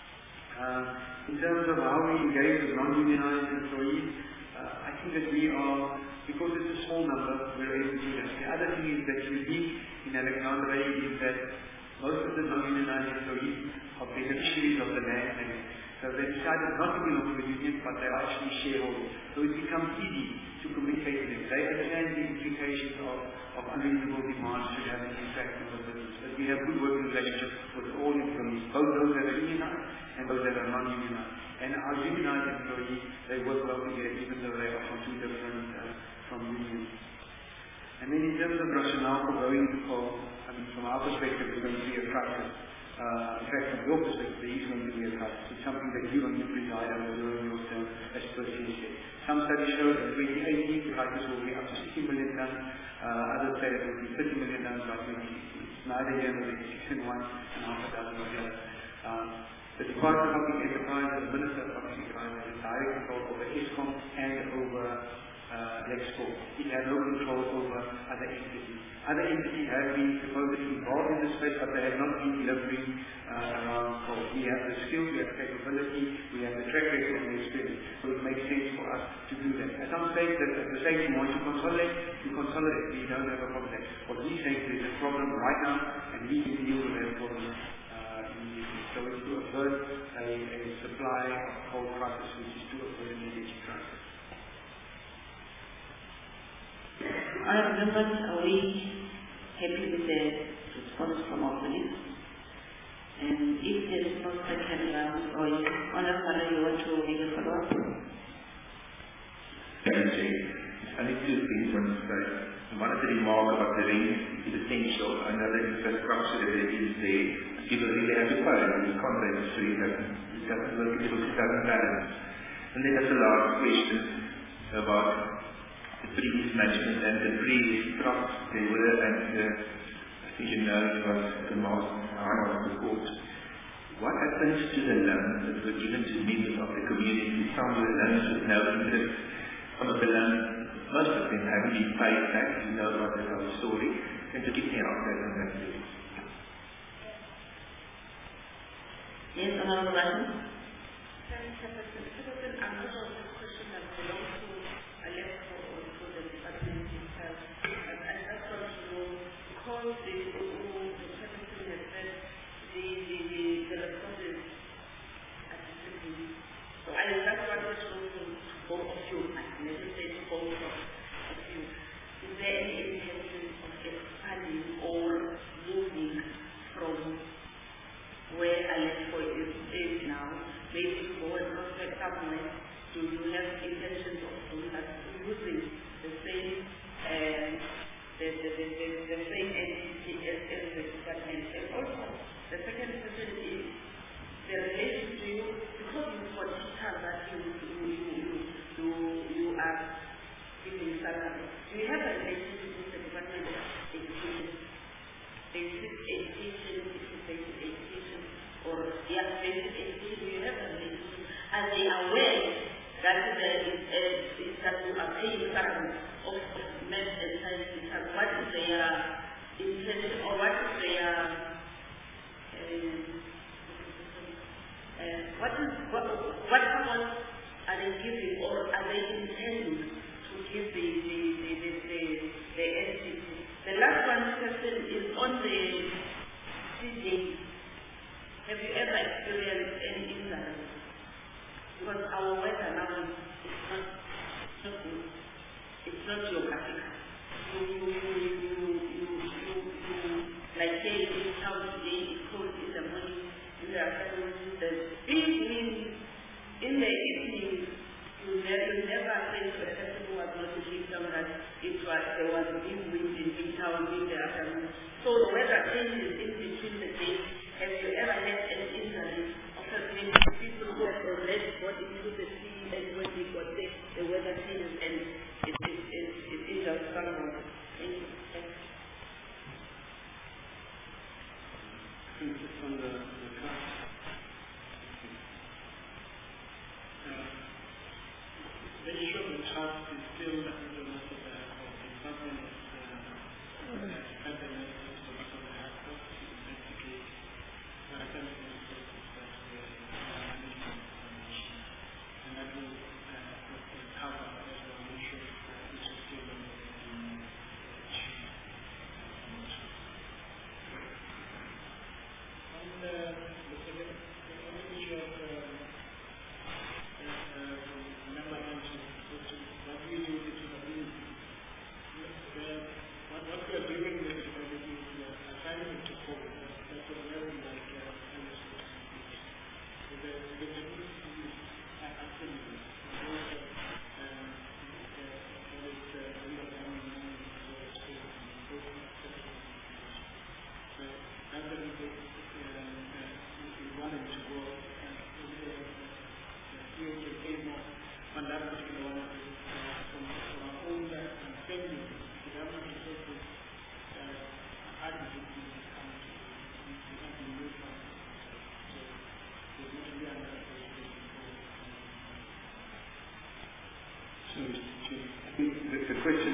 Uh, in terms of how we engage with non-unionized employees, uh, I think that we are, because it's a small number, we're able to do that. The other thing is that unique in Alexandra is that most of the non-unionized employees are beneficiaries of the land bank. So they decided not to belong to the union, but they are actually shareholders. So it becomes easy to communicate with them. They understand the implications of, of unreasonable demands should have an impact on the business. But we have good working relationships with all employees, both those that are unionized and those that are non-unionized. And our unionized employees, they work well together even though they are from two different uh, from unions. And then in terms of rationale for going to coal, I mean, from our perspective, it's going to be a crisis. Uh, in fact, from your perspective, there is going to be a crisis. It's something that you want to preside over during your term, as Percy said. Some studies show that in twenty eighty, the crisis will be up to sixty million tons. Uh, others say it will be thirty million tons by twenty sixty. It's neither here nor there. Six in one and half a dozen of the other. Um, the Department of Public Enterprise and the Minister of Public Enterprise has direct control over Eskom and over uh, Lexco. It has no control over other entities. Other entities have been supposedly involved in this space, but they have not been delivering uh, around coal. We have the skills, we have the capability, we have the track record and the experience. So it makes sense for us to do that. At some stage, that at the stage you want to consolidate, you consolidate. We don't have a problem there. What we say is there's a problem right now, and we can deal with that problem uh, immediately. So it's to avert a, a supply of coal crisis, which is to avert an energy crisis. Honourable members, are we happy with the response from our colleagues? And if there is no second round, or if Honourable Father, you want to make a follow-up? Thank you. I think two things I want to say. One of the remarks about the ring is essential. I know that infrastructure that is there. People really have to pay. You can't say the street doesn't, it doesn't work, it doesn't balance. And then there's a last question about the previous management and the previous trucks they were, and uh, I think you know it was the most high of the court. What happens to the loans that were given to members of the community? Some were loans with no interest. Some of the loans, most of them haven't been paid back. You know about the whole story. And to give me an update on that, please. Yes, Honourable Russell. Thanks, Chairperson. Chairperson, I'm not sure this question that belongs to Alexco or to the department itself. I, I just want to know, because the, the, the Chairperson has said the, the, the, the responses are disciplined. So I just wanted to know to both of you, I necessary to both of you. Is there any intention of expanding or moving from where Alexco is, is now, maybe to go and prospect somewhere? Do you have intentions of doing that, using the same uh, the, the, the, the, the same entity as, as the department? And also, the second question is the relation to you, because you've got teachers that you you you you, you are giving salary. Do you have a relationship with the Department of Education? Basic education, basic education, or yeah, basic education? Do you have a relationship? Are they aware that there is a, that you are paying salary of, of math and science teachers? What is their intention, or what is their uh, uh, what is what what support are they giving, or are they intending to give the the the the the, the entity? The last one question is on the C J. Have you ever experienced any injury? Because our weather now is not, not good. It's not geographic. You, you, you, you, you, you, you, like say in town today, it's cold in the morning, in the afternoon, the big wind. In the evening, you never, you never say to a person who was not in town that it was, there was a big wind in big town in the afternoon. So the weather changes in between the days. Have you ever had an injury of a people who have already got into the sea, and when they got there, the weather changes and it it it it injures someone? Thank you. I think just on the, the cuts. Uh, the issue of the trust is still I think the most of the airport. It's not when it's uh, uh, happening to the most of the airport to investigate what happens in the places that were management information. And that will uh, cover as well an issue which is still in the issue. On the, the second issue of uh, uh, member mentioned, what do we do with disability? The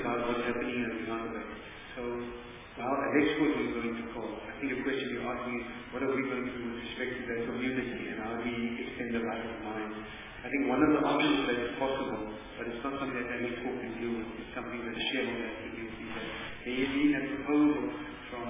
about what's happening in Uganda Bay. So, how Alexco is going to call. I think the question you're asking is, what are we going to do with respect to that community and how do we extend the life of mine? I think one of the options that is possible, but it's not something that Alexco can do, it's something that the shareholder has to do, is that there is been a proposal from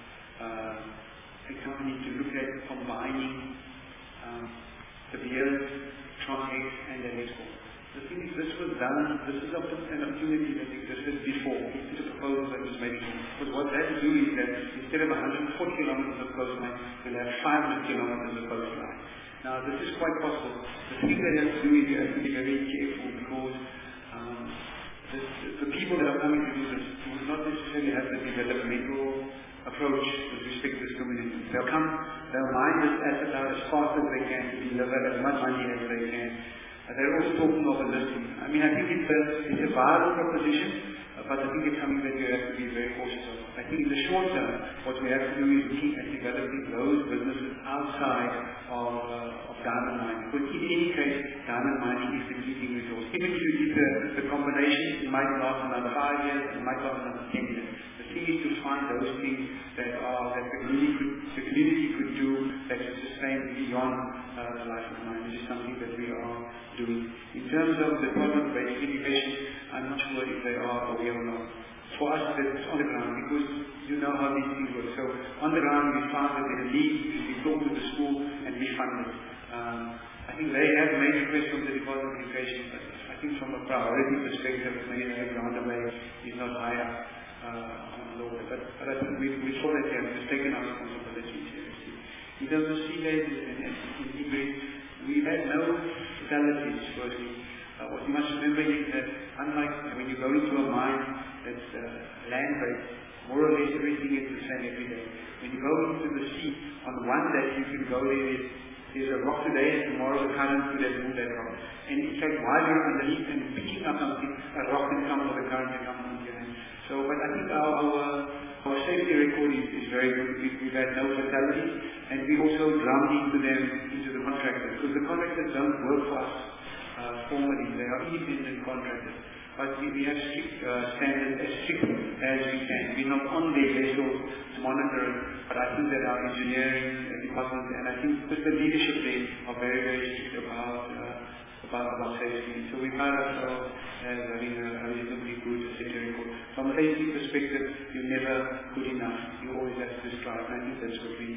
uh, a company to look at combining um, the Beers, Tronhex and Alexco. The thing is, this was done, this is an opportunity that existed before. It's a proposal that was made. Because what that will do is that instead of one hundred forty kilometers of coastline, we'll have five hundred kilometers of coastline. Now, this is quite possible. The thing that you have to do is you have to be very careful because um, the, the people that are coming to do this will not necessarily have the developmental approach with respect to this community. They'll come, they'll mine this asset out as fast as they can to deliver as much money as they can. Uh, they're also talking of a listing. I mean, I think it's a, it's a viable proposition, uh, but I think it's something that you have to be very cautious of. I think in the short term, what we have to do is looking at developing those businesses outside of, uh, of diamond mining. Because in any case, diamond mining is depleting resource. Even if you did the, the combination, it might last another five years, it might last another ten years. The thing is to find those things that are that the community could, the community could do that is sustained beyond uh, the life of mine, which is something that we are doing. In terms of the problem of basic education, I'm not sure if they are or we are not. For us, it's on the ground because you know how these things work. So on the ground, we found that there's a need, we talk to the school and we fund it. Um, I think they have made requests from the Department of Education, but I think from a priority perspective, maybe Uganda Bay is not high up uh, on the order. But, but I think we, we saw that here, we've taken our responsibility seriously. In terms of sea days and, and in we've had no fatalities, firstly. Uh, what you must remember is that unlike when you go into a mine that's uh, land-based, more or less everything is the same every day. When you go into the sea, on one day you can go there, there's, there's a rock today and tomorrow the current could have moved that rock. And in fact, while you're underneath and picking up something, a rock can come with the current and come on your hand. So, but I think our, our, our safety record is, is very good. We, we've had no fatalities and we also drummed into them, into the contractors, because the contractors don't work for us uh, formally. They are independent contractors. But we, we have strict uh, standards, as strict as we can. We're not on their vessels to monitor it, but I think that our engineering department and I think just the leadership there are very, very strict about uh, about, about safety. So we find ourselves as having a, a reasonably good safety record. From a safety perspective, you're never good enough. You always have to strive. And I think that's what we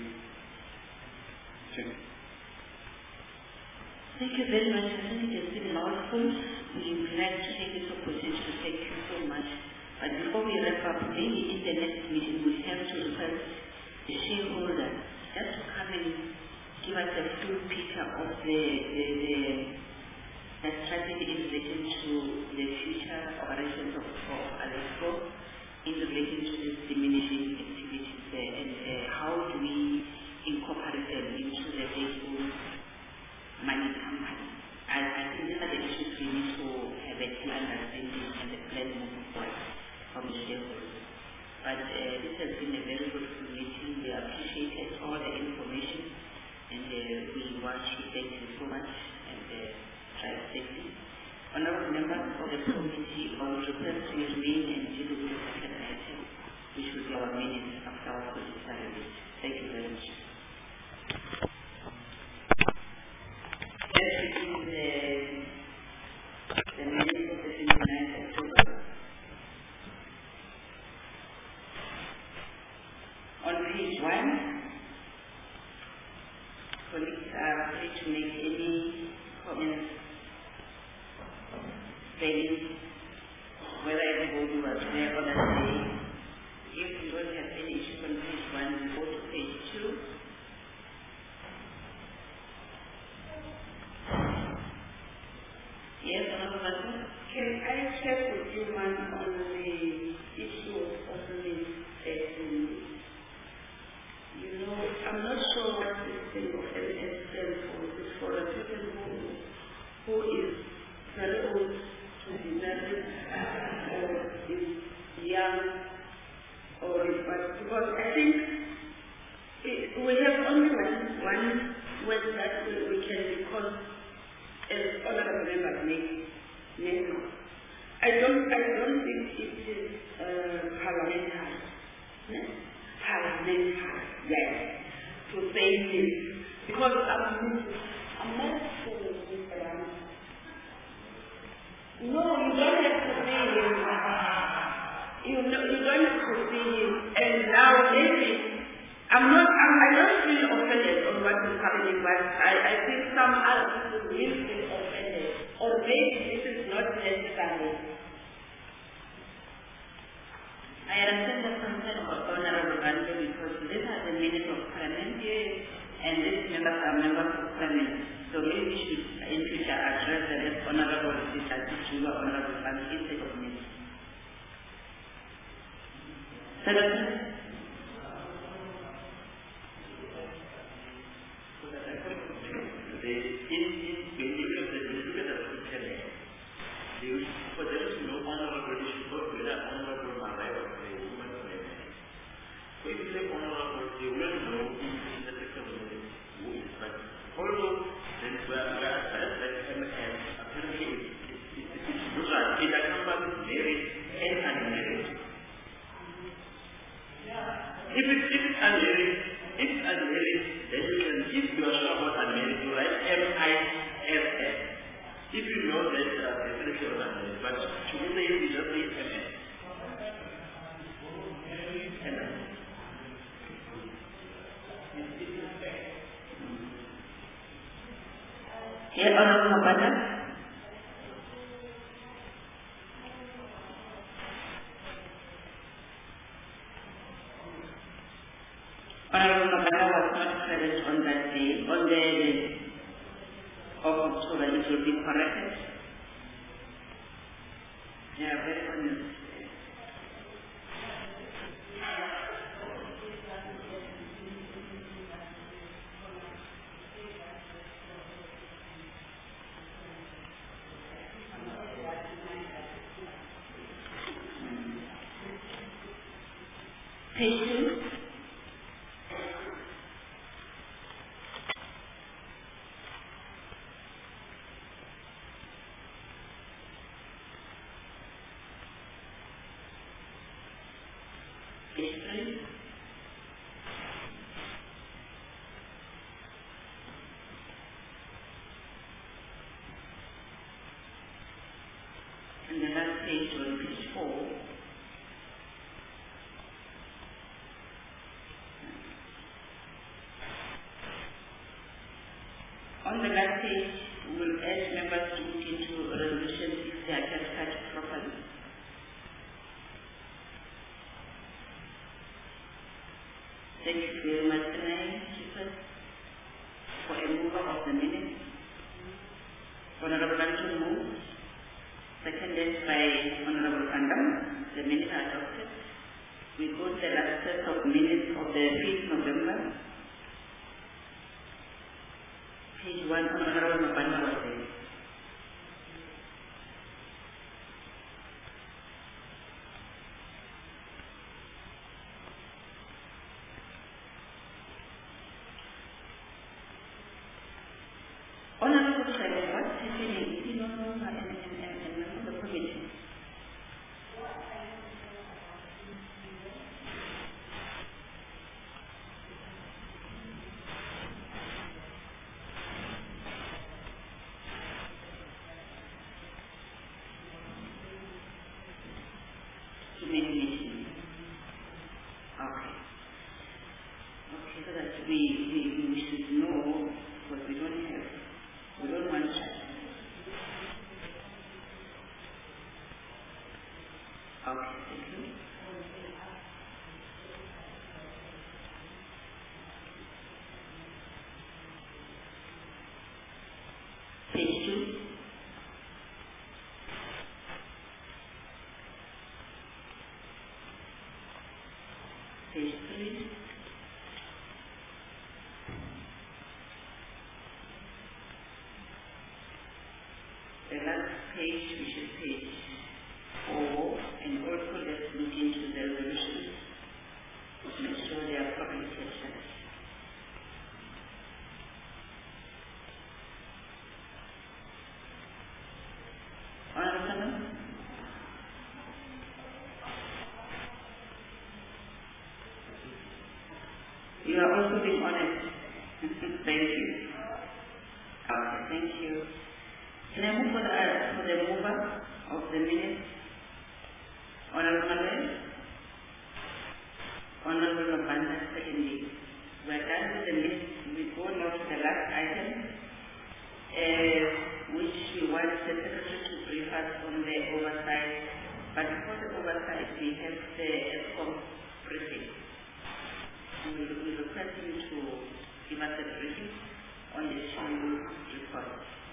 check. Thank you very much. I think it has been a last point. We're glad to take this opportunity to thank you so much. But before we wrap up, maybe in the next meeting we have to request the shareholder just to come and give us a full picture of the, the, the, the strategy in relation to the future operations of, of Alexco in relation to these diminishing activities there and uh, how do we incorporate them into the baseball money company. I, I think these are the issues we need to have a clear understanding and a plan moving forward from the shareholders. But uh, this has been a very good meeting. We appreciated all the information and uh, we want to thank you so much and uh, drive safely. Honorable members of the committee, I would request to remain and deal with the second item, which will be our minutes after our political list. Thank you very much. Let's begin the, the minutes of the twenty-ninth of October. On page one, colleagues are free to make any comments, saying whether everybody was there or not. If you don't have any issues on page one, we go to page two. Yes, Honorable Master? Can I check with you, man, on the issue of autonomous testing? You know, I'm not sure what this thing of M S stands for. It's for a person who, who is very old to be married, or is young, or is what. Because I think it, we have only one, one word that we, we can recall as honorable members make. Yes. I don't I don't think it is yes, to say this. Because I'm, I'm not sure Mister Rama. No, you don't have to see him. You, know, you don't have to see him. And now maybe, I'm not, I'm, I don't feel offended on what is happening, but I, I think some other people will feel offended. Or maybe this is not necessary. I understand the concern of Honorable Gandhi because these are the minutes of Parliament here, and these members are members of Parliament. So maybe we should in future address them as Honorable Sister Tichuba, Honorable Gandhi instead of me. Second. If it's, if it's unmarried, if it's unmarried, then you can, if you are sure about unmarried, you write M I S S. If you know that uh, the selection was unmarried, but to be safe, you just say M S. M S. Yeah, Honorable Mabata. Honorable Mabata was not present on that day. On the of October, it will be corrected. Yeah, very honest. Page two. Page three. And the last page on page four. On the last page, we will urge members to look into resolution if they are kept cut properly. Thank you very much, tonight, Chiefers, for a mover of the minutes. Honorable Rancho moves, seconded by Honorable Kandam. The minutes are adopted. We go to the last set of minutes of the fifth of November. Page one, Honorable Mabanda was there. Honorable Chairman, what's happening? Is he not known by and the committee? Too many meetings. Okay. Okay, so that we, we, we should know what we don't have. We don't want that. Okay, thank you. Page two. Page three. The last page, which is page four, and also let's look into the resolutions. Make sure they are properly captured. Honorable Chairman? You are also being honest. Thank you. Okay, thank you. Can I move for the, uh, for the mover of the minutes? Honorable Malay? Honorable Mabanda, secondly. We are done with the list. We go now to the last item, uh, which we want the Secretary to brief us on the oversight. But before the oversight, we have the ESCOM briefing. We will we request him to give us a briefing on the issue report.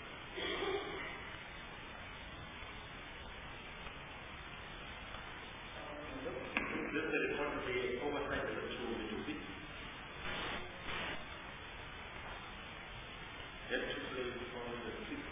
This is the report of the oversight of the two meetings. That took place on the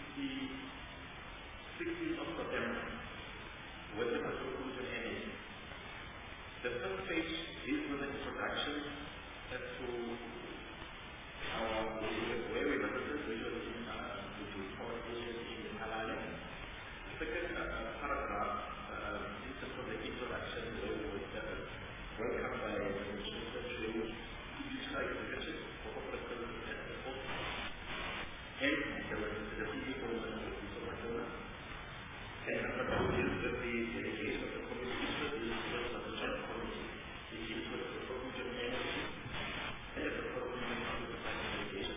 sixteenth of September, with the conclusion ending. The first page is with an introduction as to our where we represent visually in the report in Halale. The second uh, paragraph uh, is from the introduction where we would uh, welcome by the Secretary to utilize the budget for corporate services at the post. And there was the people of the Macedon. And number two is that the dedication of the community to the members of the joint committee, which is with the provision of energy and the provision of the dedication.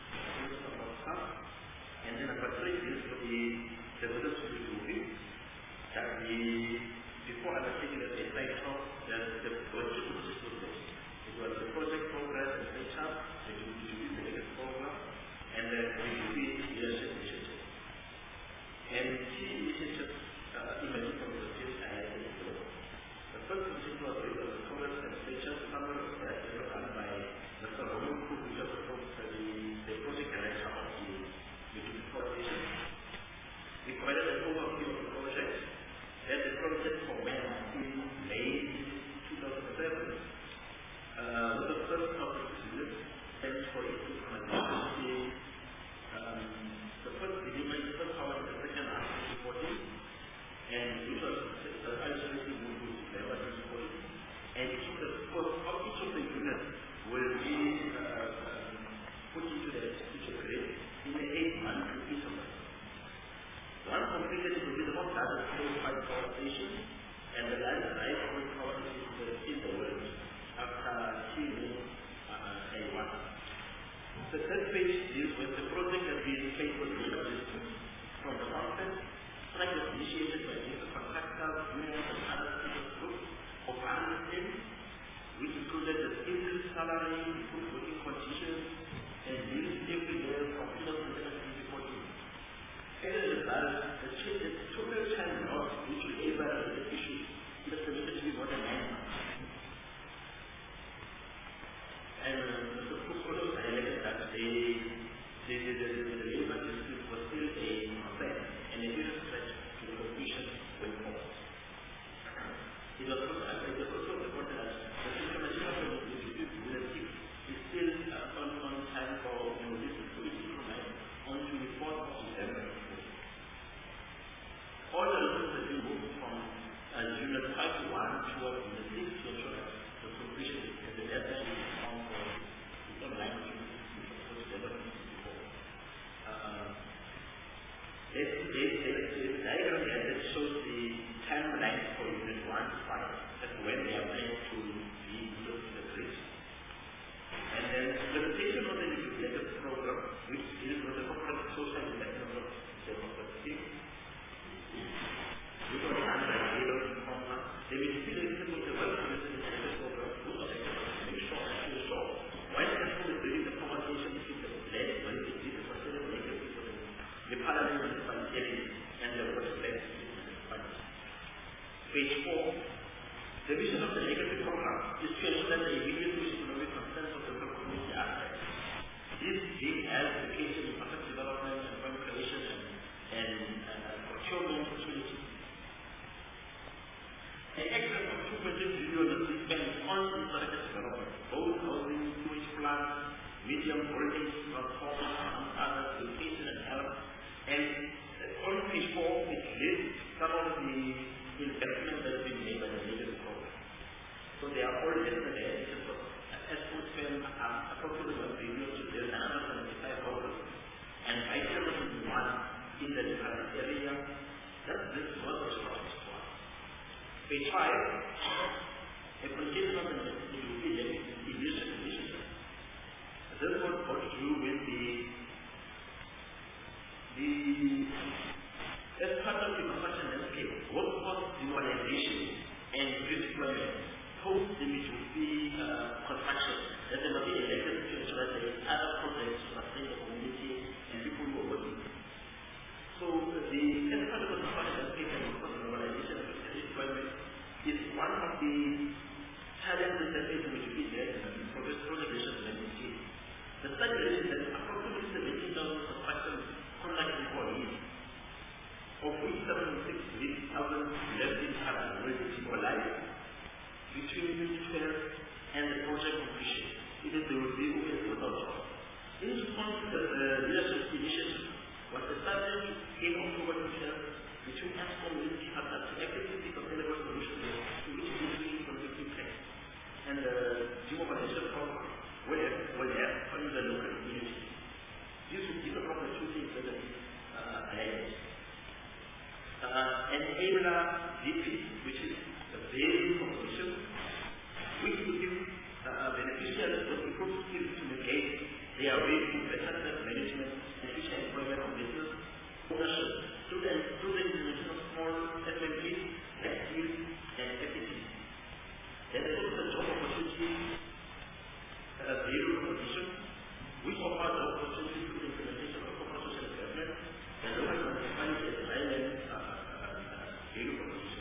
And then number three is for the development of the movie that the before undertaking the title, the the project was it was the project progress and nature, the duty program, and then the duty leadership initiative. And key initiatives uh, emerging from the state I had below. The first initiative was the progress and nature summary that was done by Mister Roman Cook, which was the, the project director of the duty coordination. We provided an overview of the project. That the project commenced in May two thousand seven. Uh, with the first topic is stands for implementation. Um, the first delivery, the first power in the second half of reporting, and which was the isolated movement level reporting. And each of the first of each of the units will be uh, um, put into the future grade in the eight months to each of them. One completed will be the most largest coal-fired power station and the largest ice-coal power station in the world after Chile uh, A one. The third page deals with the project that we paid for the logistics from the outset. Project initiated by the contractors, unions, and other people's groups of analysts, which included the increased salary, improved working conditions, and meals every year from two thousand seventeen to fourteen. As a result, the total time lost which will ever the issue is estimated to be more than nine months. And Mister Cook also highlighted that the the the the, the labor dispute was still a concern and a huge threat to the competition going forward. It was also, it was also reported that the implementation of the dispute is still uh, on, on time for you know, this to be implemented on twenty-fourth of December. All the results have been moved from uh, unit five to one towards unit six to ensure that the completion and the deadline is found for the online unit which was developed before. Uh, there's, there's, there's a diagram here that shows the timeline for unit one to five, that's when they are planning to be able to the grid. And then implementation of the legislative program, which deals with the corporate social and economic democracy. We got done by Taylor and Comma. They will still execute the work of the legislative program, which are make sure and feel sure. When the school is doing the conversation between the led, when it is the facility negative for the parliament and the parliamentarians and the work led Page four. The vision of the legacy program is to ensure that the immediate economic concerns of the local community are met. This being as the case in market development and employment creation and, and, and uh, procurement opportunities. The excess of two point six billion is spent on infrastructure development, both housing, sewage plants, medium voltage transformers, and other education and health. And uh, on page four, it lists some of the investments that have been made by the legacy program. So they are all listed there. It's just as food spend, a trial, a continuous and illusion initiative. This was got to do with the, the as part of the construction landscape, workforce demonetization and redeployment post the Mitsubishi uh, construction, that there must be elected to ensure that there is other projects to sustain the community and people who are working. So the as part of the construction landscape and workforce demonetization and redeployment is one of the challenges that is Mitsubishi there in progress progression landscape. The study is that approximately seventeen thousand construction contract employees, of which seventy-six thousand left in Canada, where they were alive between twenty twelve and the project completion. It is the review of the total. In response to the uh, leadership initiative was established in October twenty twelve between ASCOM and the Canada to actively sustainable solutions to which is being conducted place. And the demobilization program will have, will have under the local community. This will give an opportunity for the uh, alliance. Uh, enabler D P, which is the basic proposition, which will give uh, beneficiaries the improved skills to negate their way to better self-management, efficient employment of business, ownership, through the, through the implementation of small S M Es, tech skills, and equity. There is also the job opportunity uh, value proposition, which offers job opportunity through the implementation of corporate social development and local municipality as island value proposition.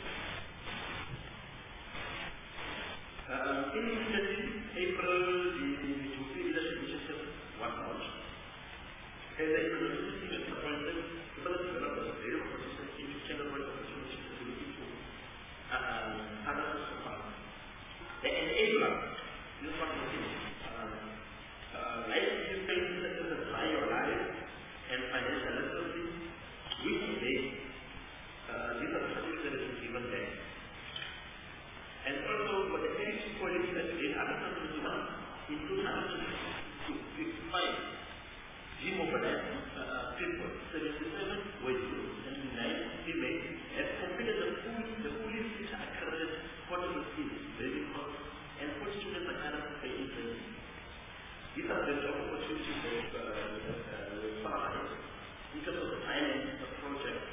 Uh, in April, the Mitsubishi Leadership Initiative was launched. And the Mitsubishi was appointed to further develop the value proposition into general opportunities to look into uh, other social funds. The enabler, this is what it is. Uh, life is facing such as a try your life and financial literacy, which today Uh, these are the services that is given there. And also, for the energy policy that we have twenty-one in two thousand fifty-five, demobilized uh, people, seventy-seven were youth and nine female, have completed the full, the fully feature accredited portable skills, very cost, and four students are kind of paying training. These are the job opportunities that we provide in terms of the finance of the project.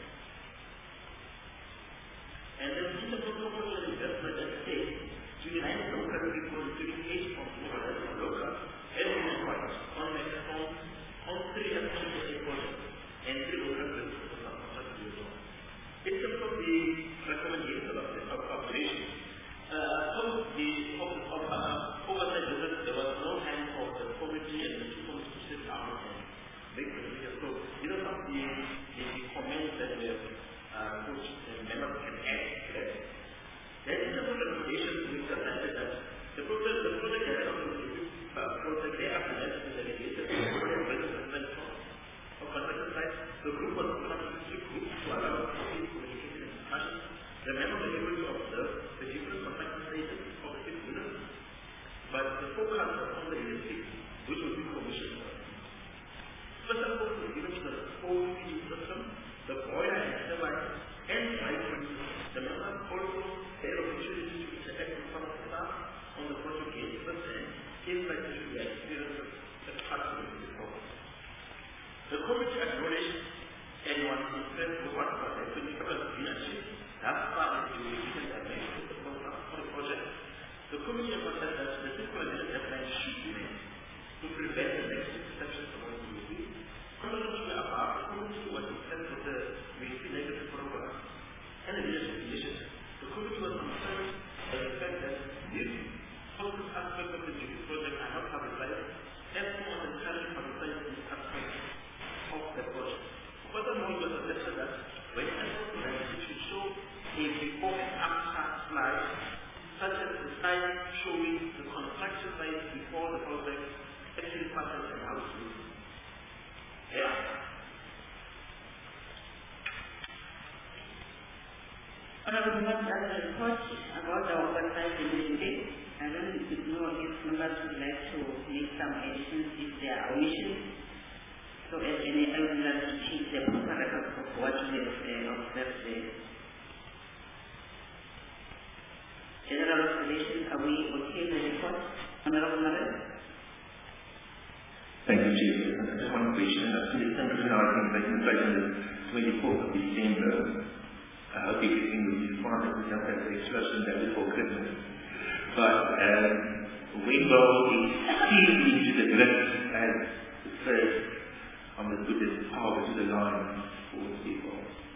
And then in the proposal investment at stake to unite local people to engage from local and enterprise on microphones on three aspects of the project and three local principles of construction. In terms of the recommendation of the operation, uh, some the of, of uh, oversight visits, there was no hand of the committee and the two committees to sit down and make decisions. So these are some of the, the, the comments that we have Uh, which the members can add to that. Then in terms of the recommendations, we decided that the project, the project that I uh, project they have to let the delegated of construction site, the group was constructed into groups to allow free communication and discussion. The members were able to observe the different construction stages of the six units, but the focus was on the electric, which would be commissioned. Special focus was given to the whole feeding system, the boiler and turbine, and pipeline. The members also had opportunity to interact with some of the staff on the project case first and insight into their experiences as part of the program. The committee acknowledged anyone who spent the work for the technical leadership thus far into the implementation of the program for the project. The committee emphasized that the technical deadline should be made to prevent the next exception from what we will do. Commonly above, the committee was impressed with the really negative program and the leadership initiative. The committee was concerned by the fact that these positive aspects of the G P project are not publicized, and more than encourage publicizing these aspects of the project. Furthermore, it was suggested that when it should show a before and after slide, such as the slide showing the construction site before the project actually started and how it's moving. Yeah. Honorable Members, as a report about our oversight in the debate, I don't know if members would like to make some additions if there are omissions, so as enable them to keep the proper record of what we have uh, observed there. general observations, are we okay with the report? Honorable Madam? Thank you, Chief. Just one question. Uh, to the extent that I think that the twenty-fourth of December, I hope everything will be fine. We don't have the explosion that before Christmas. But um, Wimbo is still into the grid as the first on the good power to the line for people.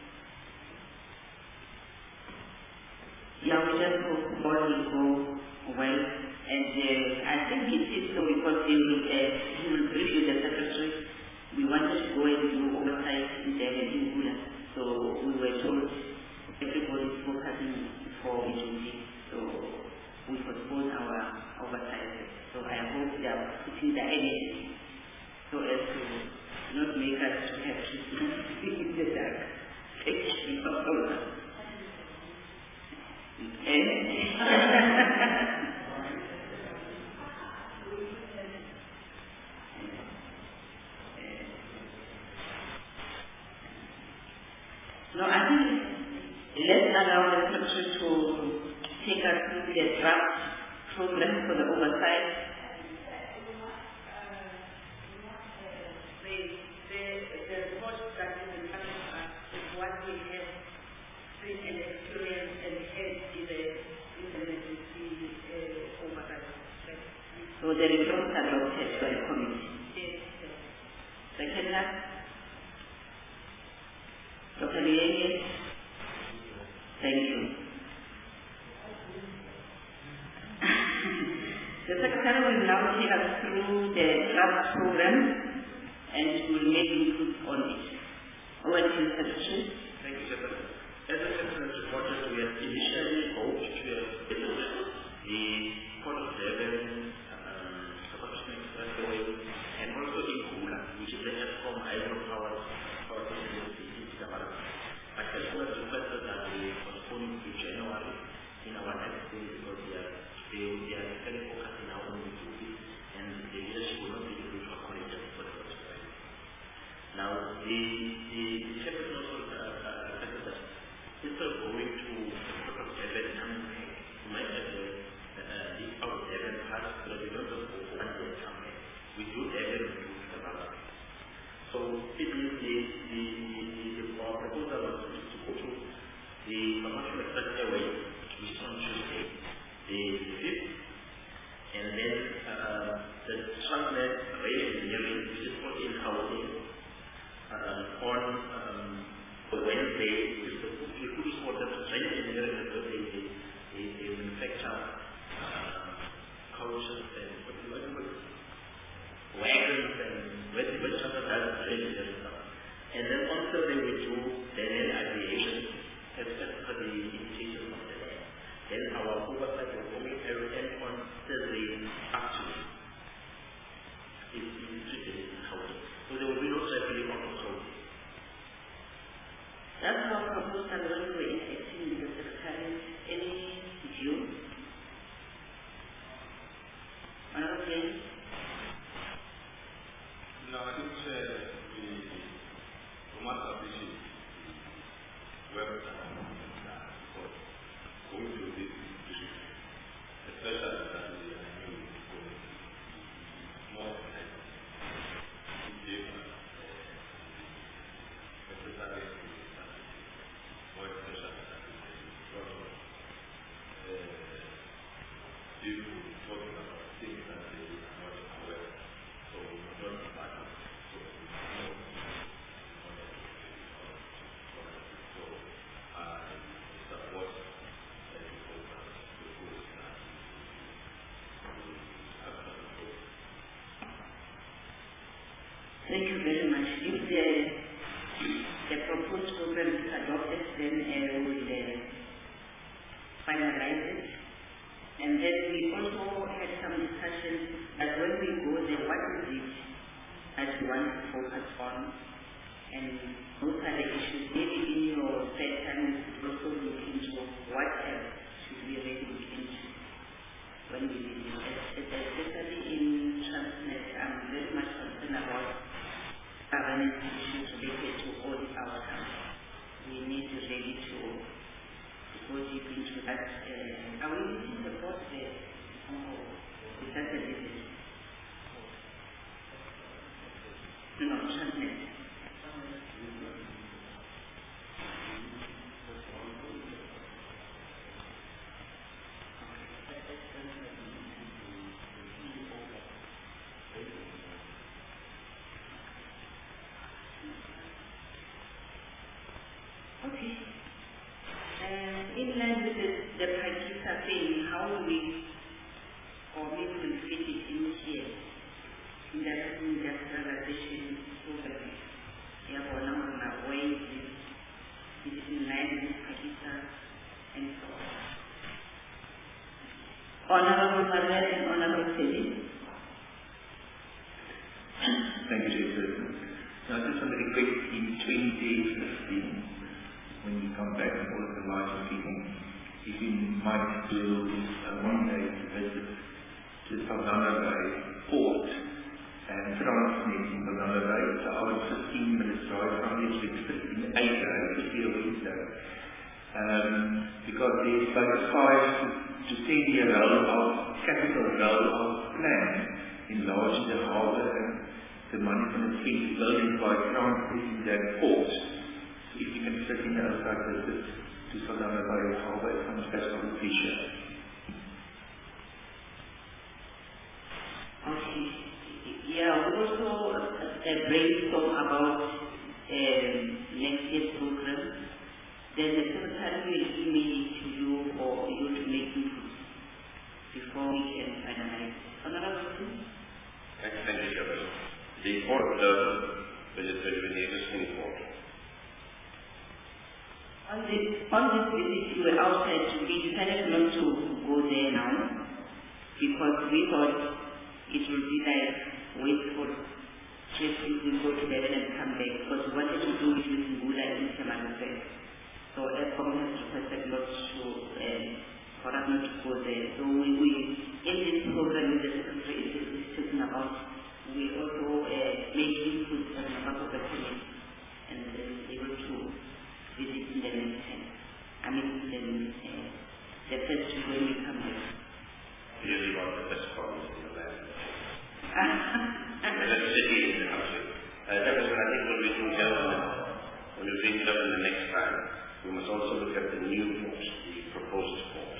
Yeah, we just hope all will go well. And uh, I think it is so because he will, uh, he will brief you the secretary. We wanted to go and do oversight in the in Gula. So we were told everybody is focusing for duty. So we postpone our oversight. So I hope they are putting the energy so as to not make us have to speak in the dark. Actually, not over. No, I think let's allow the secretary to take us through the draft program for the oversight. The, the, the report that is in front of us is what we have seen and experienced and had in the implementation uh, oversight. So the reports are adopted by the committee. Yes. Second that. Doctor Liene, thank you. The Secretary will now take us through the draft program and will make input on it. Over to you, Secretary. Thank you, Secretary. As the Secretary reported, we had initially hoped to have developed the Port of Durban um, Supervision Expressway and also in Kula, which is the Eskom hydropower power station. I can always requested that we postpone to January in our next day because we are, they, they are very focused in our own duty and the leadership will not be able to accommodate them for the first time. Now, the, the, the chairperson also uh, said that instead of going to the Port of Durban and we might have the, uh, the out of Durban part so that we don't just go for one day and come here. We do Durban and do the other. So, it means the, the, the our proposal was to go to the commercial expressway, which is on Tuesday, the fifth, and then uh, the Transnet rail engineering, which is also in housing, uh, on um, Wednesday, which is the British Water Rail Engineering, because they, they, they, they manufacture uh, coaches and what do you call it? Wagons and where the Transnet does rail engineering stuff. And then on Thursday we do the rail aviation as per the invitation of the day. Then our oversight will come in and on Thursday afternoon. It's treated in housing. So there will be no traveling on housing. That's our proposal when we were interacting with the Secretary. Any view? Another thing? No, I think uh, the Thomas appreciates web for going through this issue, especially that we are new more than give necessary more special people talking about things that they are not aware. So we don't matter. So we know. So I support the program to go with that. Thank you very much. If the, the proposed program is adopted, then uh, we will uh, finalize it. And then we also had some discussion that when we go there, what is it that we want to focus on? And those are the issues. Maybe in your spare time, also look into what else should we really look into when we visit, especially in Transnet. I'm very much concerned about governance issues related to all the outcomes. We need to really to go deep into that. Uh, are we services. No, translate. Okay. Uh, in line with the, the Prakisa thing, how do we, or maybe we fit it in here, in that industrialization program? Therefore, now on our way, it is in line with Prakisa and so on. Honorable Margaret and Honorable Philip. Thank you, Chairperson. Now, just something quick. In twenty fifteen, when you come back and all of the lives of people, if you might do uh, one day to visit to Saldanha Bay Port and Transnet in Saldanha Bay. So I was fifteen minutes drive from this week, fifteen, eight days, to see a window. Um, because there's like a five to ten year roll of capital roll of plan enlarging the harbour and the money from the twenty billion by Transnet in that port. If you can fit in outside visit to Saldanha Bay Harbour, it comes best on the feature. Okay. Yeah, we also uh, brainstorm about um, next year's program. Then the secretary will email it to you or you to make input before we can finalize. Honorable Singh? Thank you, Chairman. The port uh, visit will be the existing port. On this, on this visit, you were outside. We decided not to go there now because we thought it would be like wait for trips if we go to Durban and come back because we wanted to do it with Ngula and Temanase. So ESCOM has requested not to, uh, for us not to go there. So we, we in this program with the secretary is talking about, we also uh, make input on the back of the clinic and uh, able to visit in the next time. I mean, in the, uh, the first week when we come here. Really one of the best problems in the land. And the city in the country. Uh, that is what I think what we do Dublin. When we bring Dublin the next time, we must also look at the new port, the proposed port.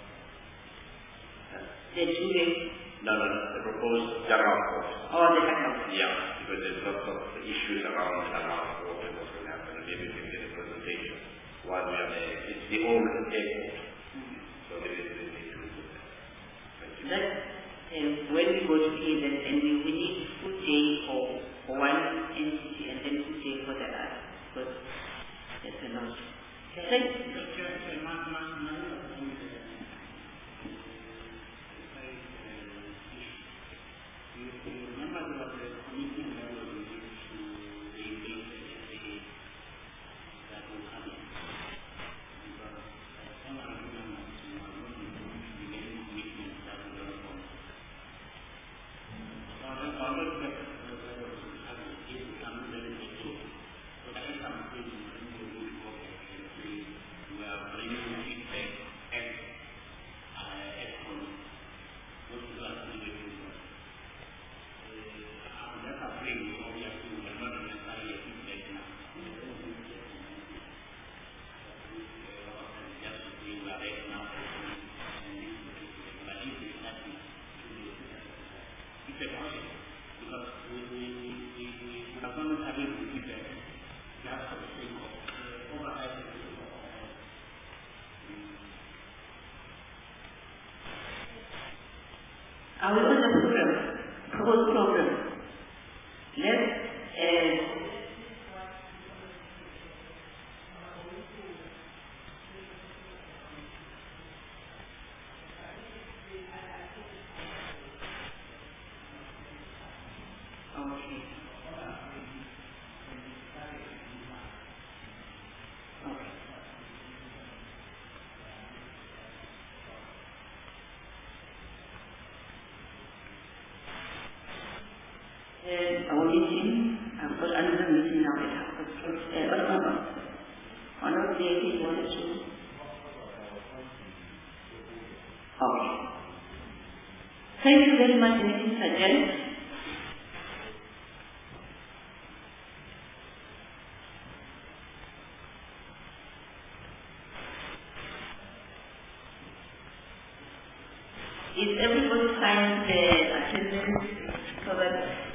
Uh, the two days? No, no, no, the proposed Dakar port. Oh, the Dakar port. Yeah, because there's lots of issues around the Dakar port and what's going to happen. Maybe we can get a presentation while we are there. It's the old airport. Mm-hmm. So maybe we need to do that. Thank you. That, uh, when we go to Eden, and we, we need food day for, for one entity and then food day for the other. Because there's a lot. Thank you. Are we on the program? Proposed program. Let's uh, okay. Uh, our meeting, I've got another meeting now at half past twelve. Uh, oh, no, no. Honorable Deputy wanted to. Okay. Thank you very much, Mister Jen. Is everybody signed the attendance so that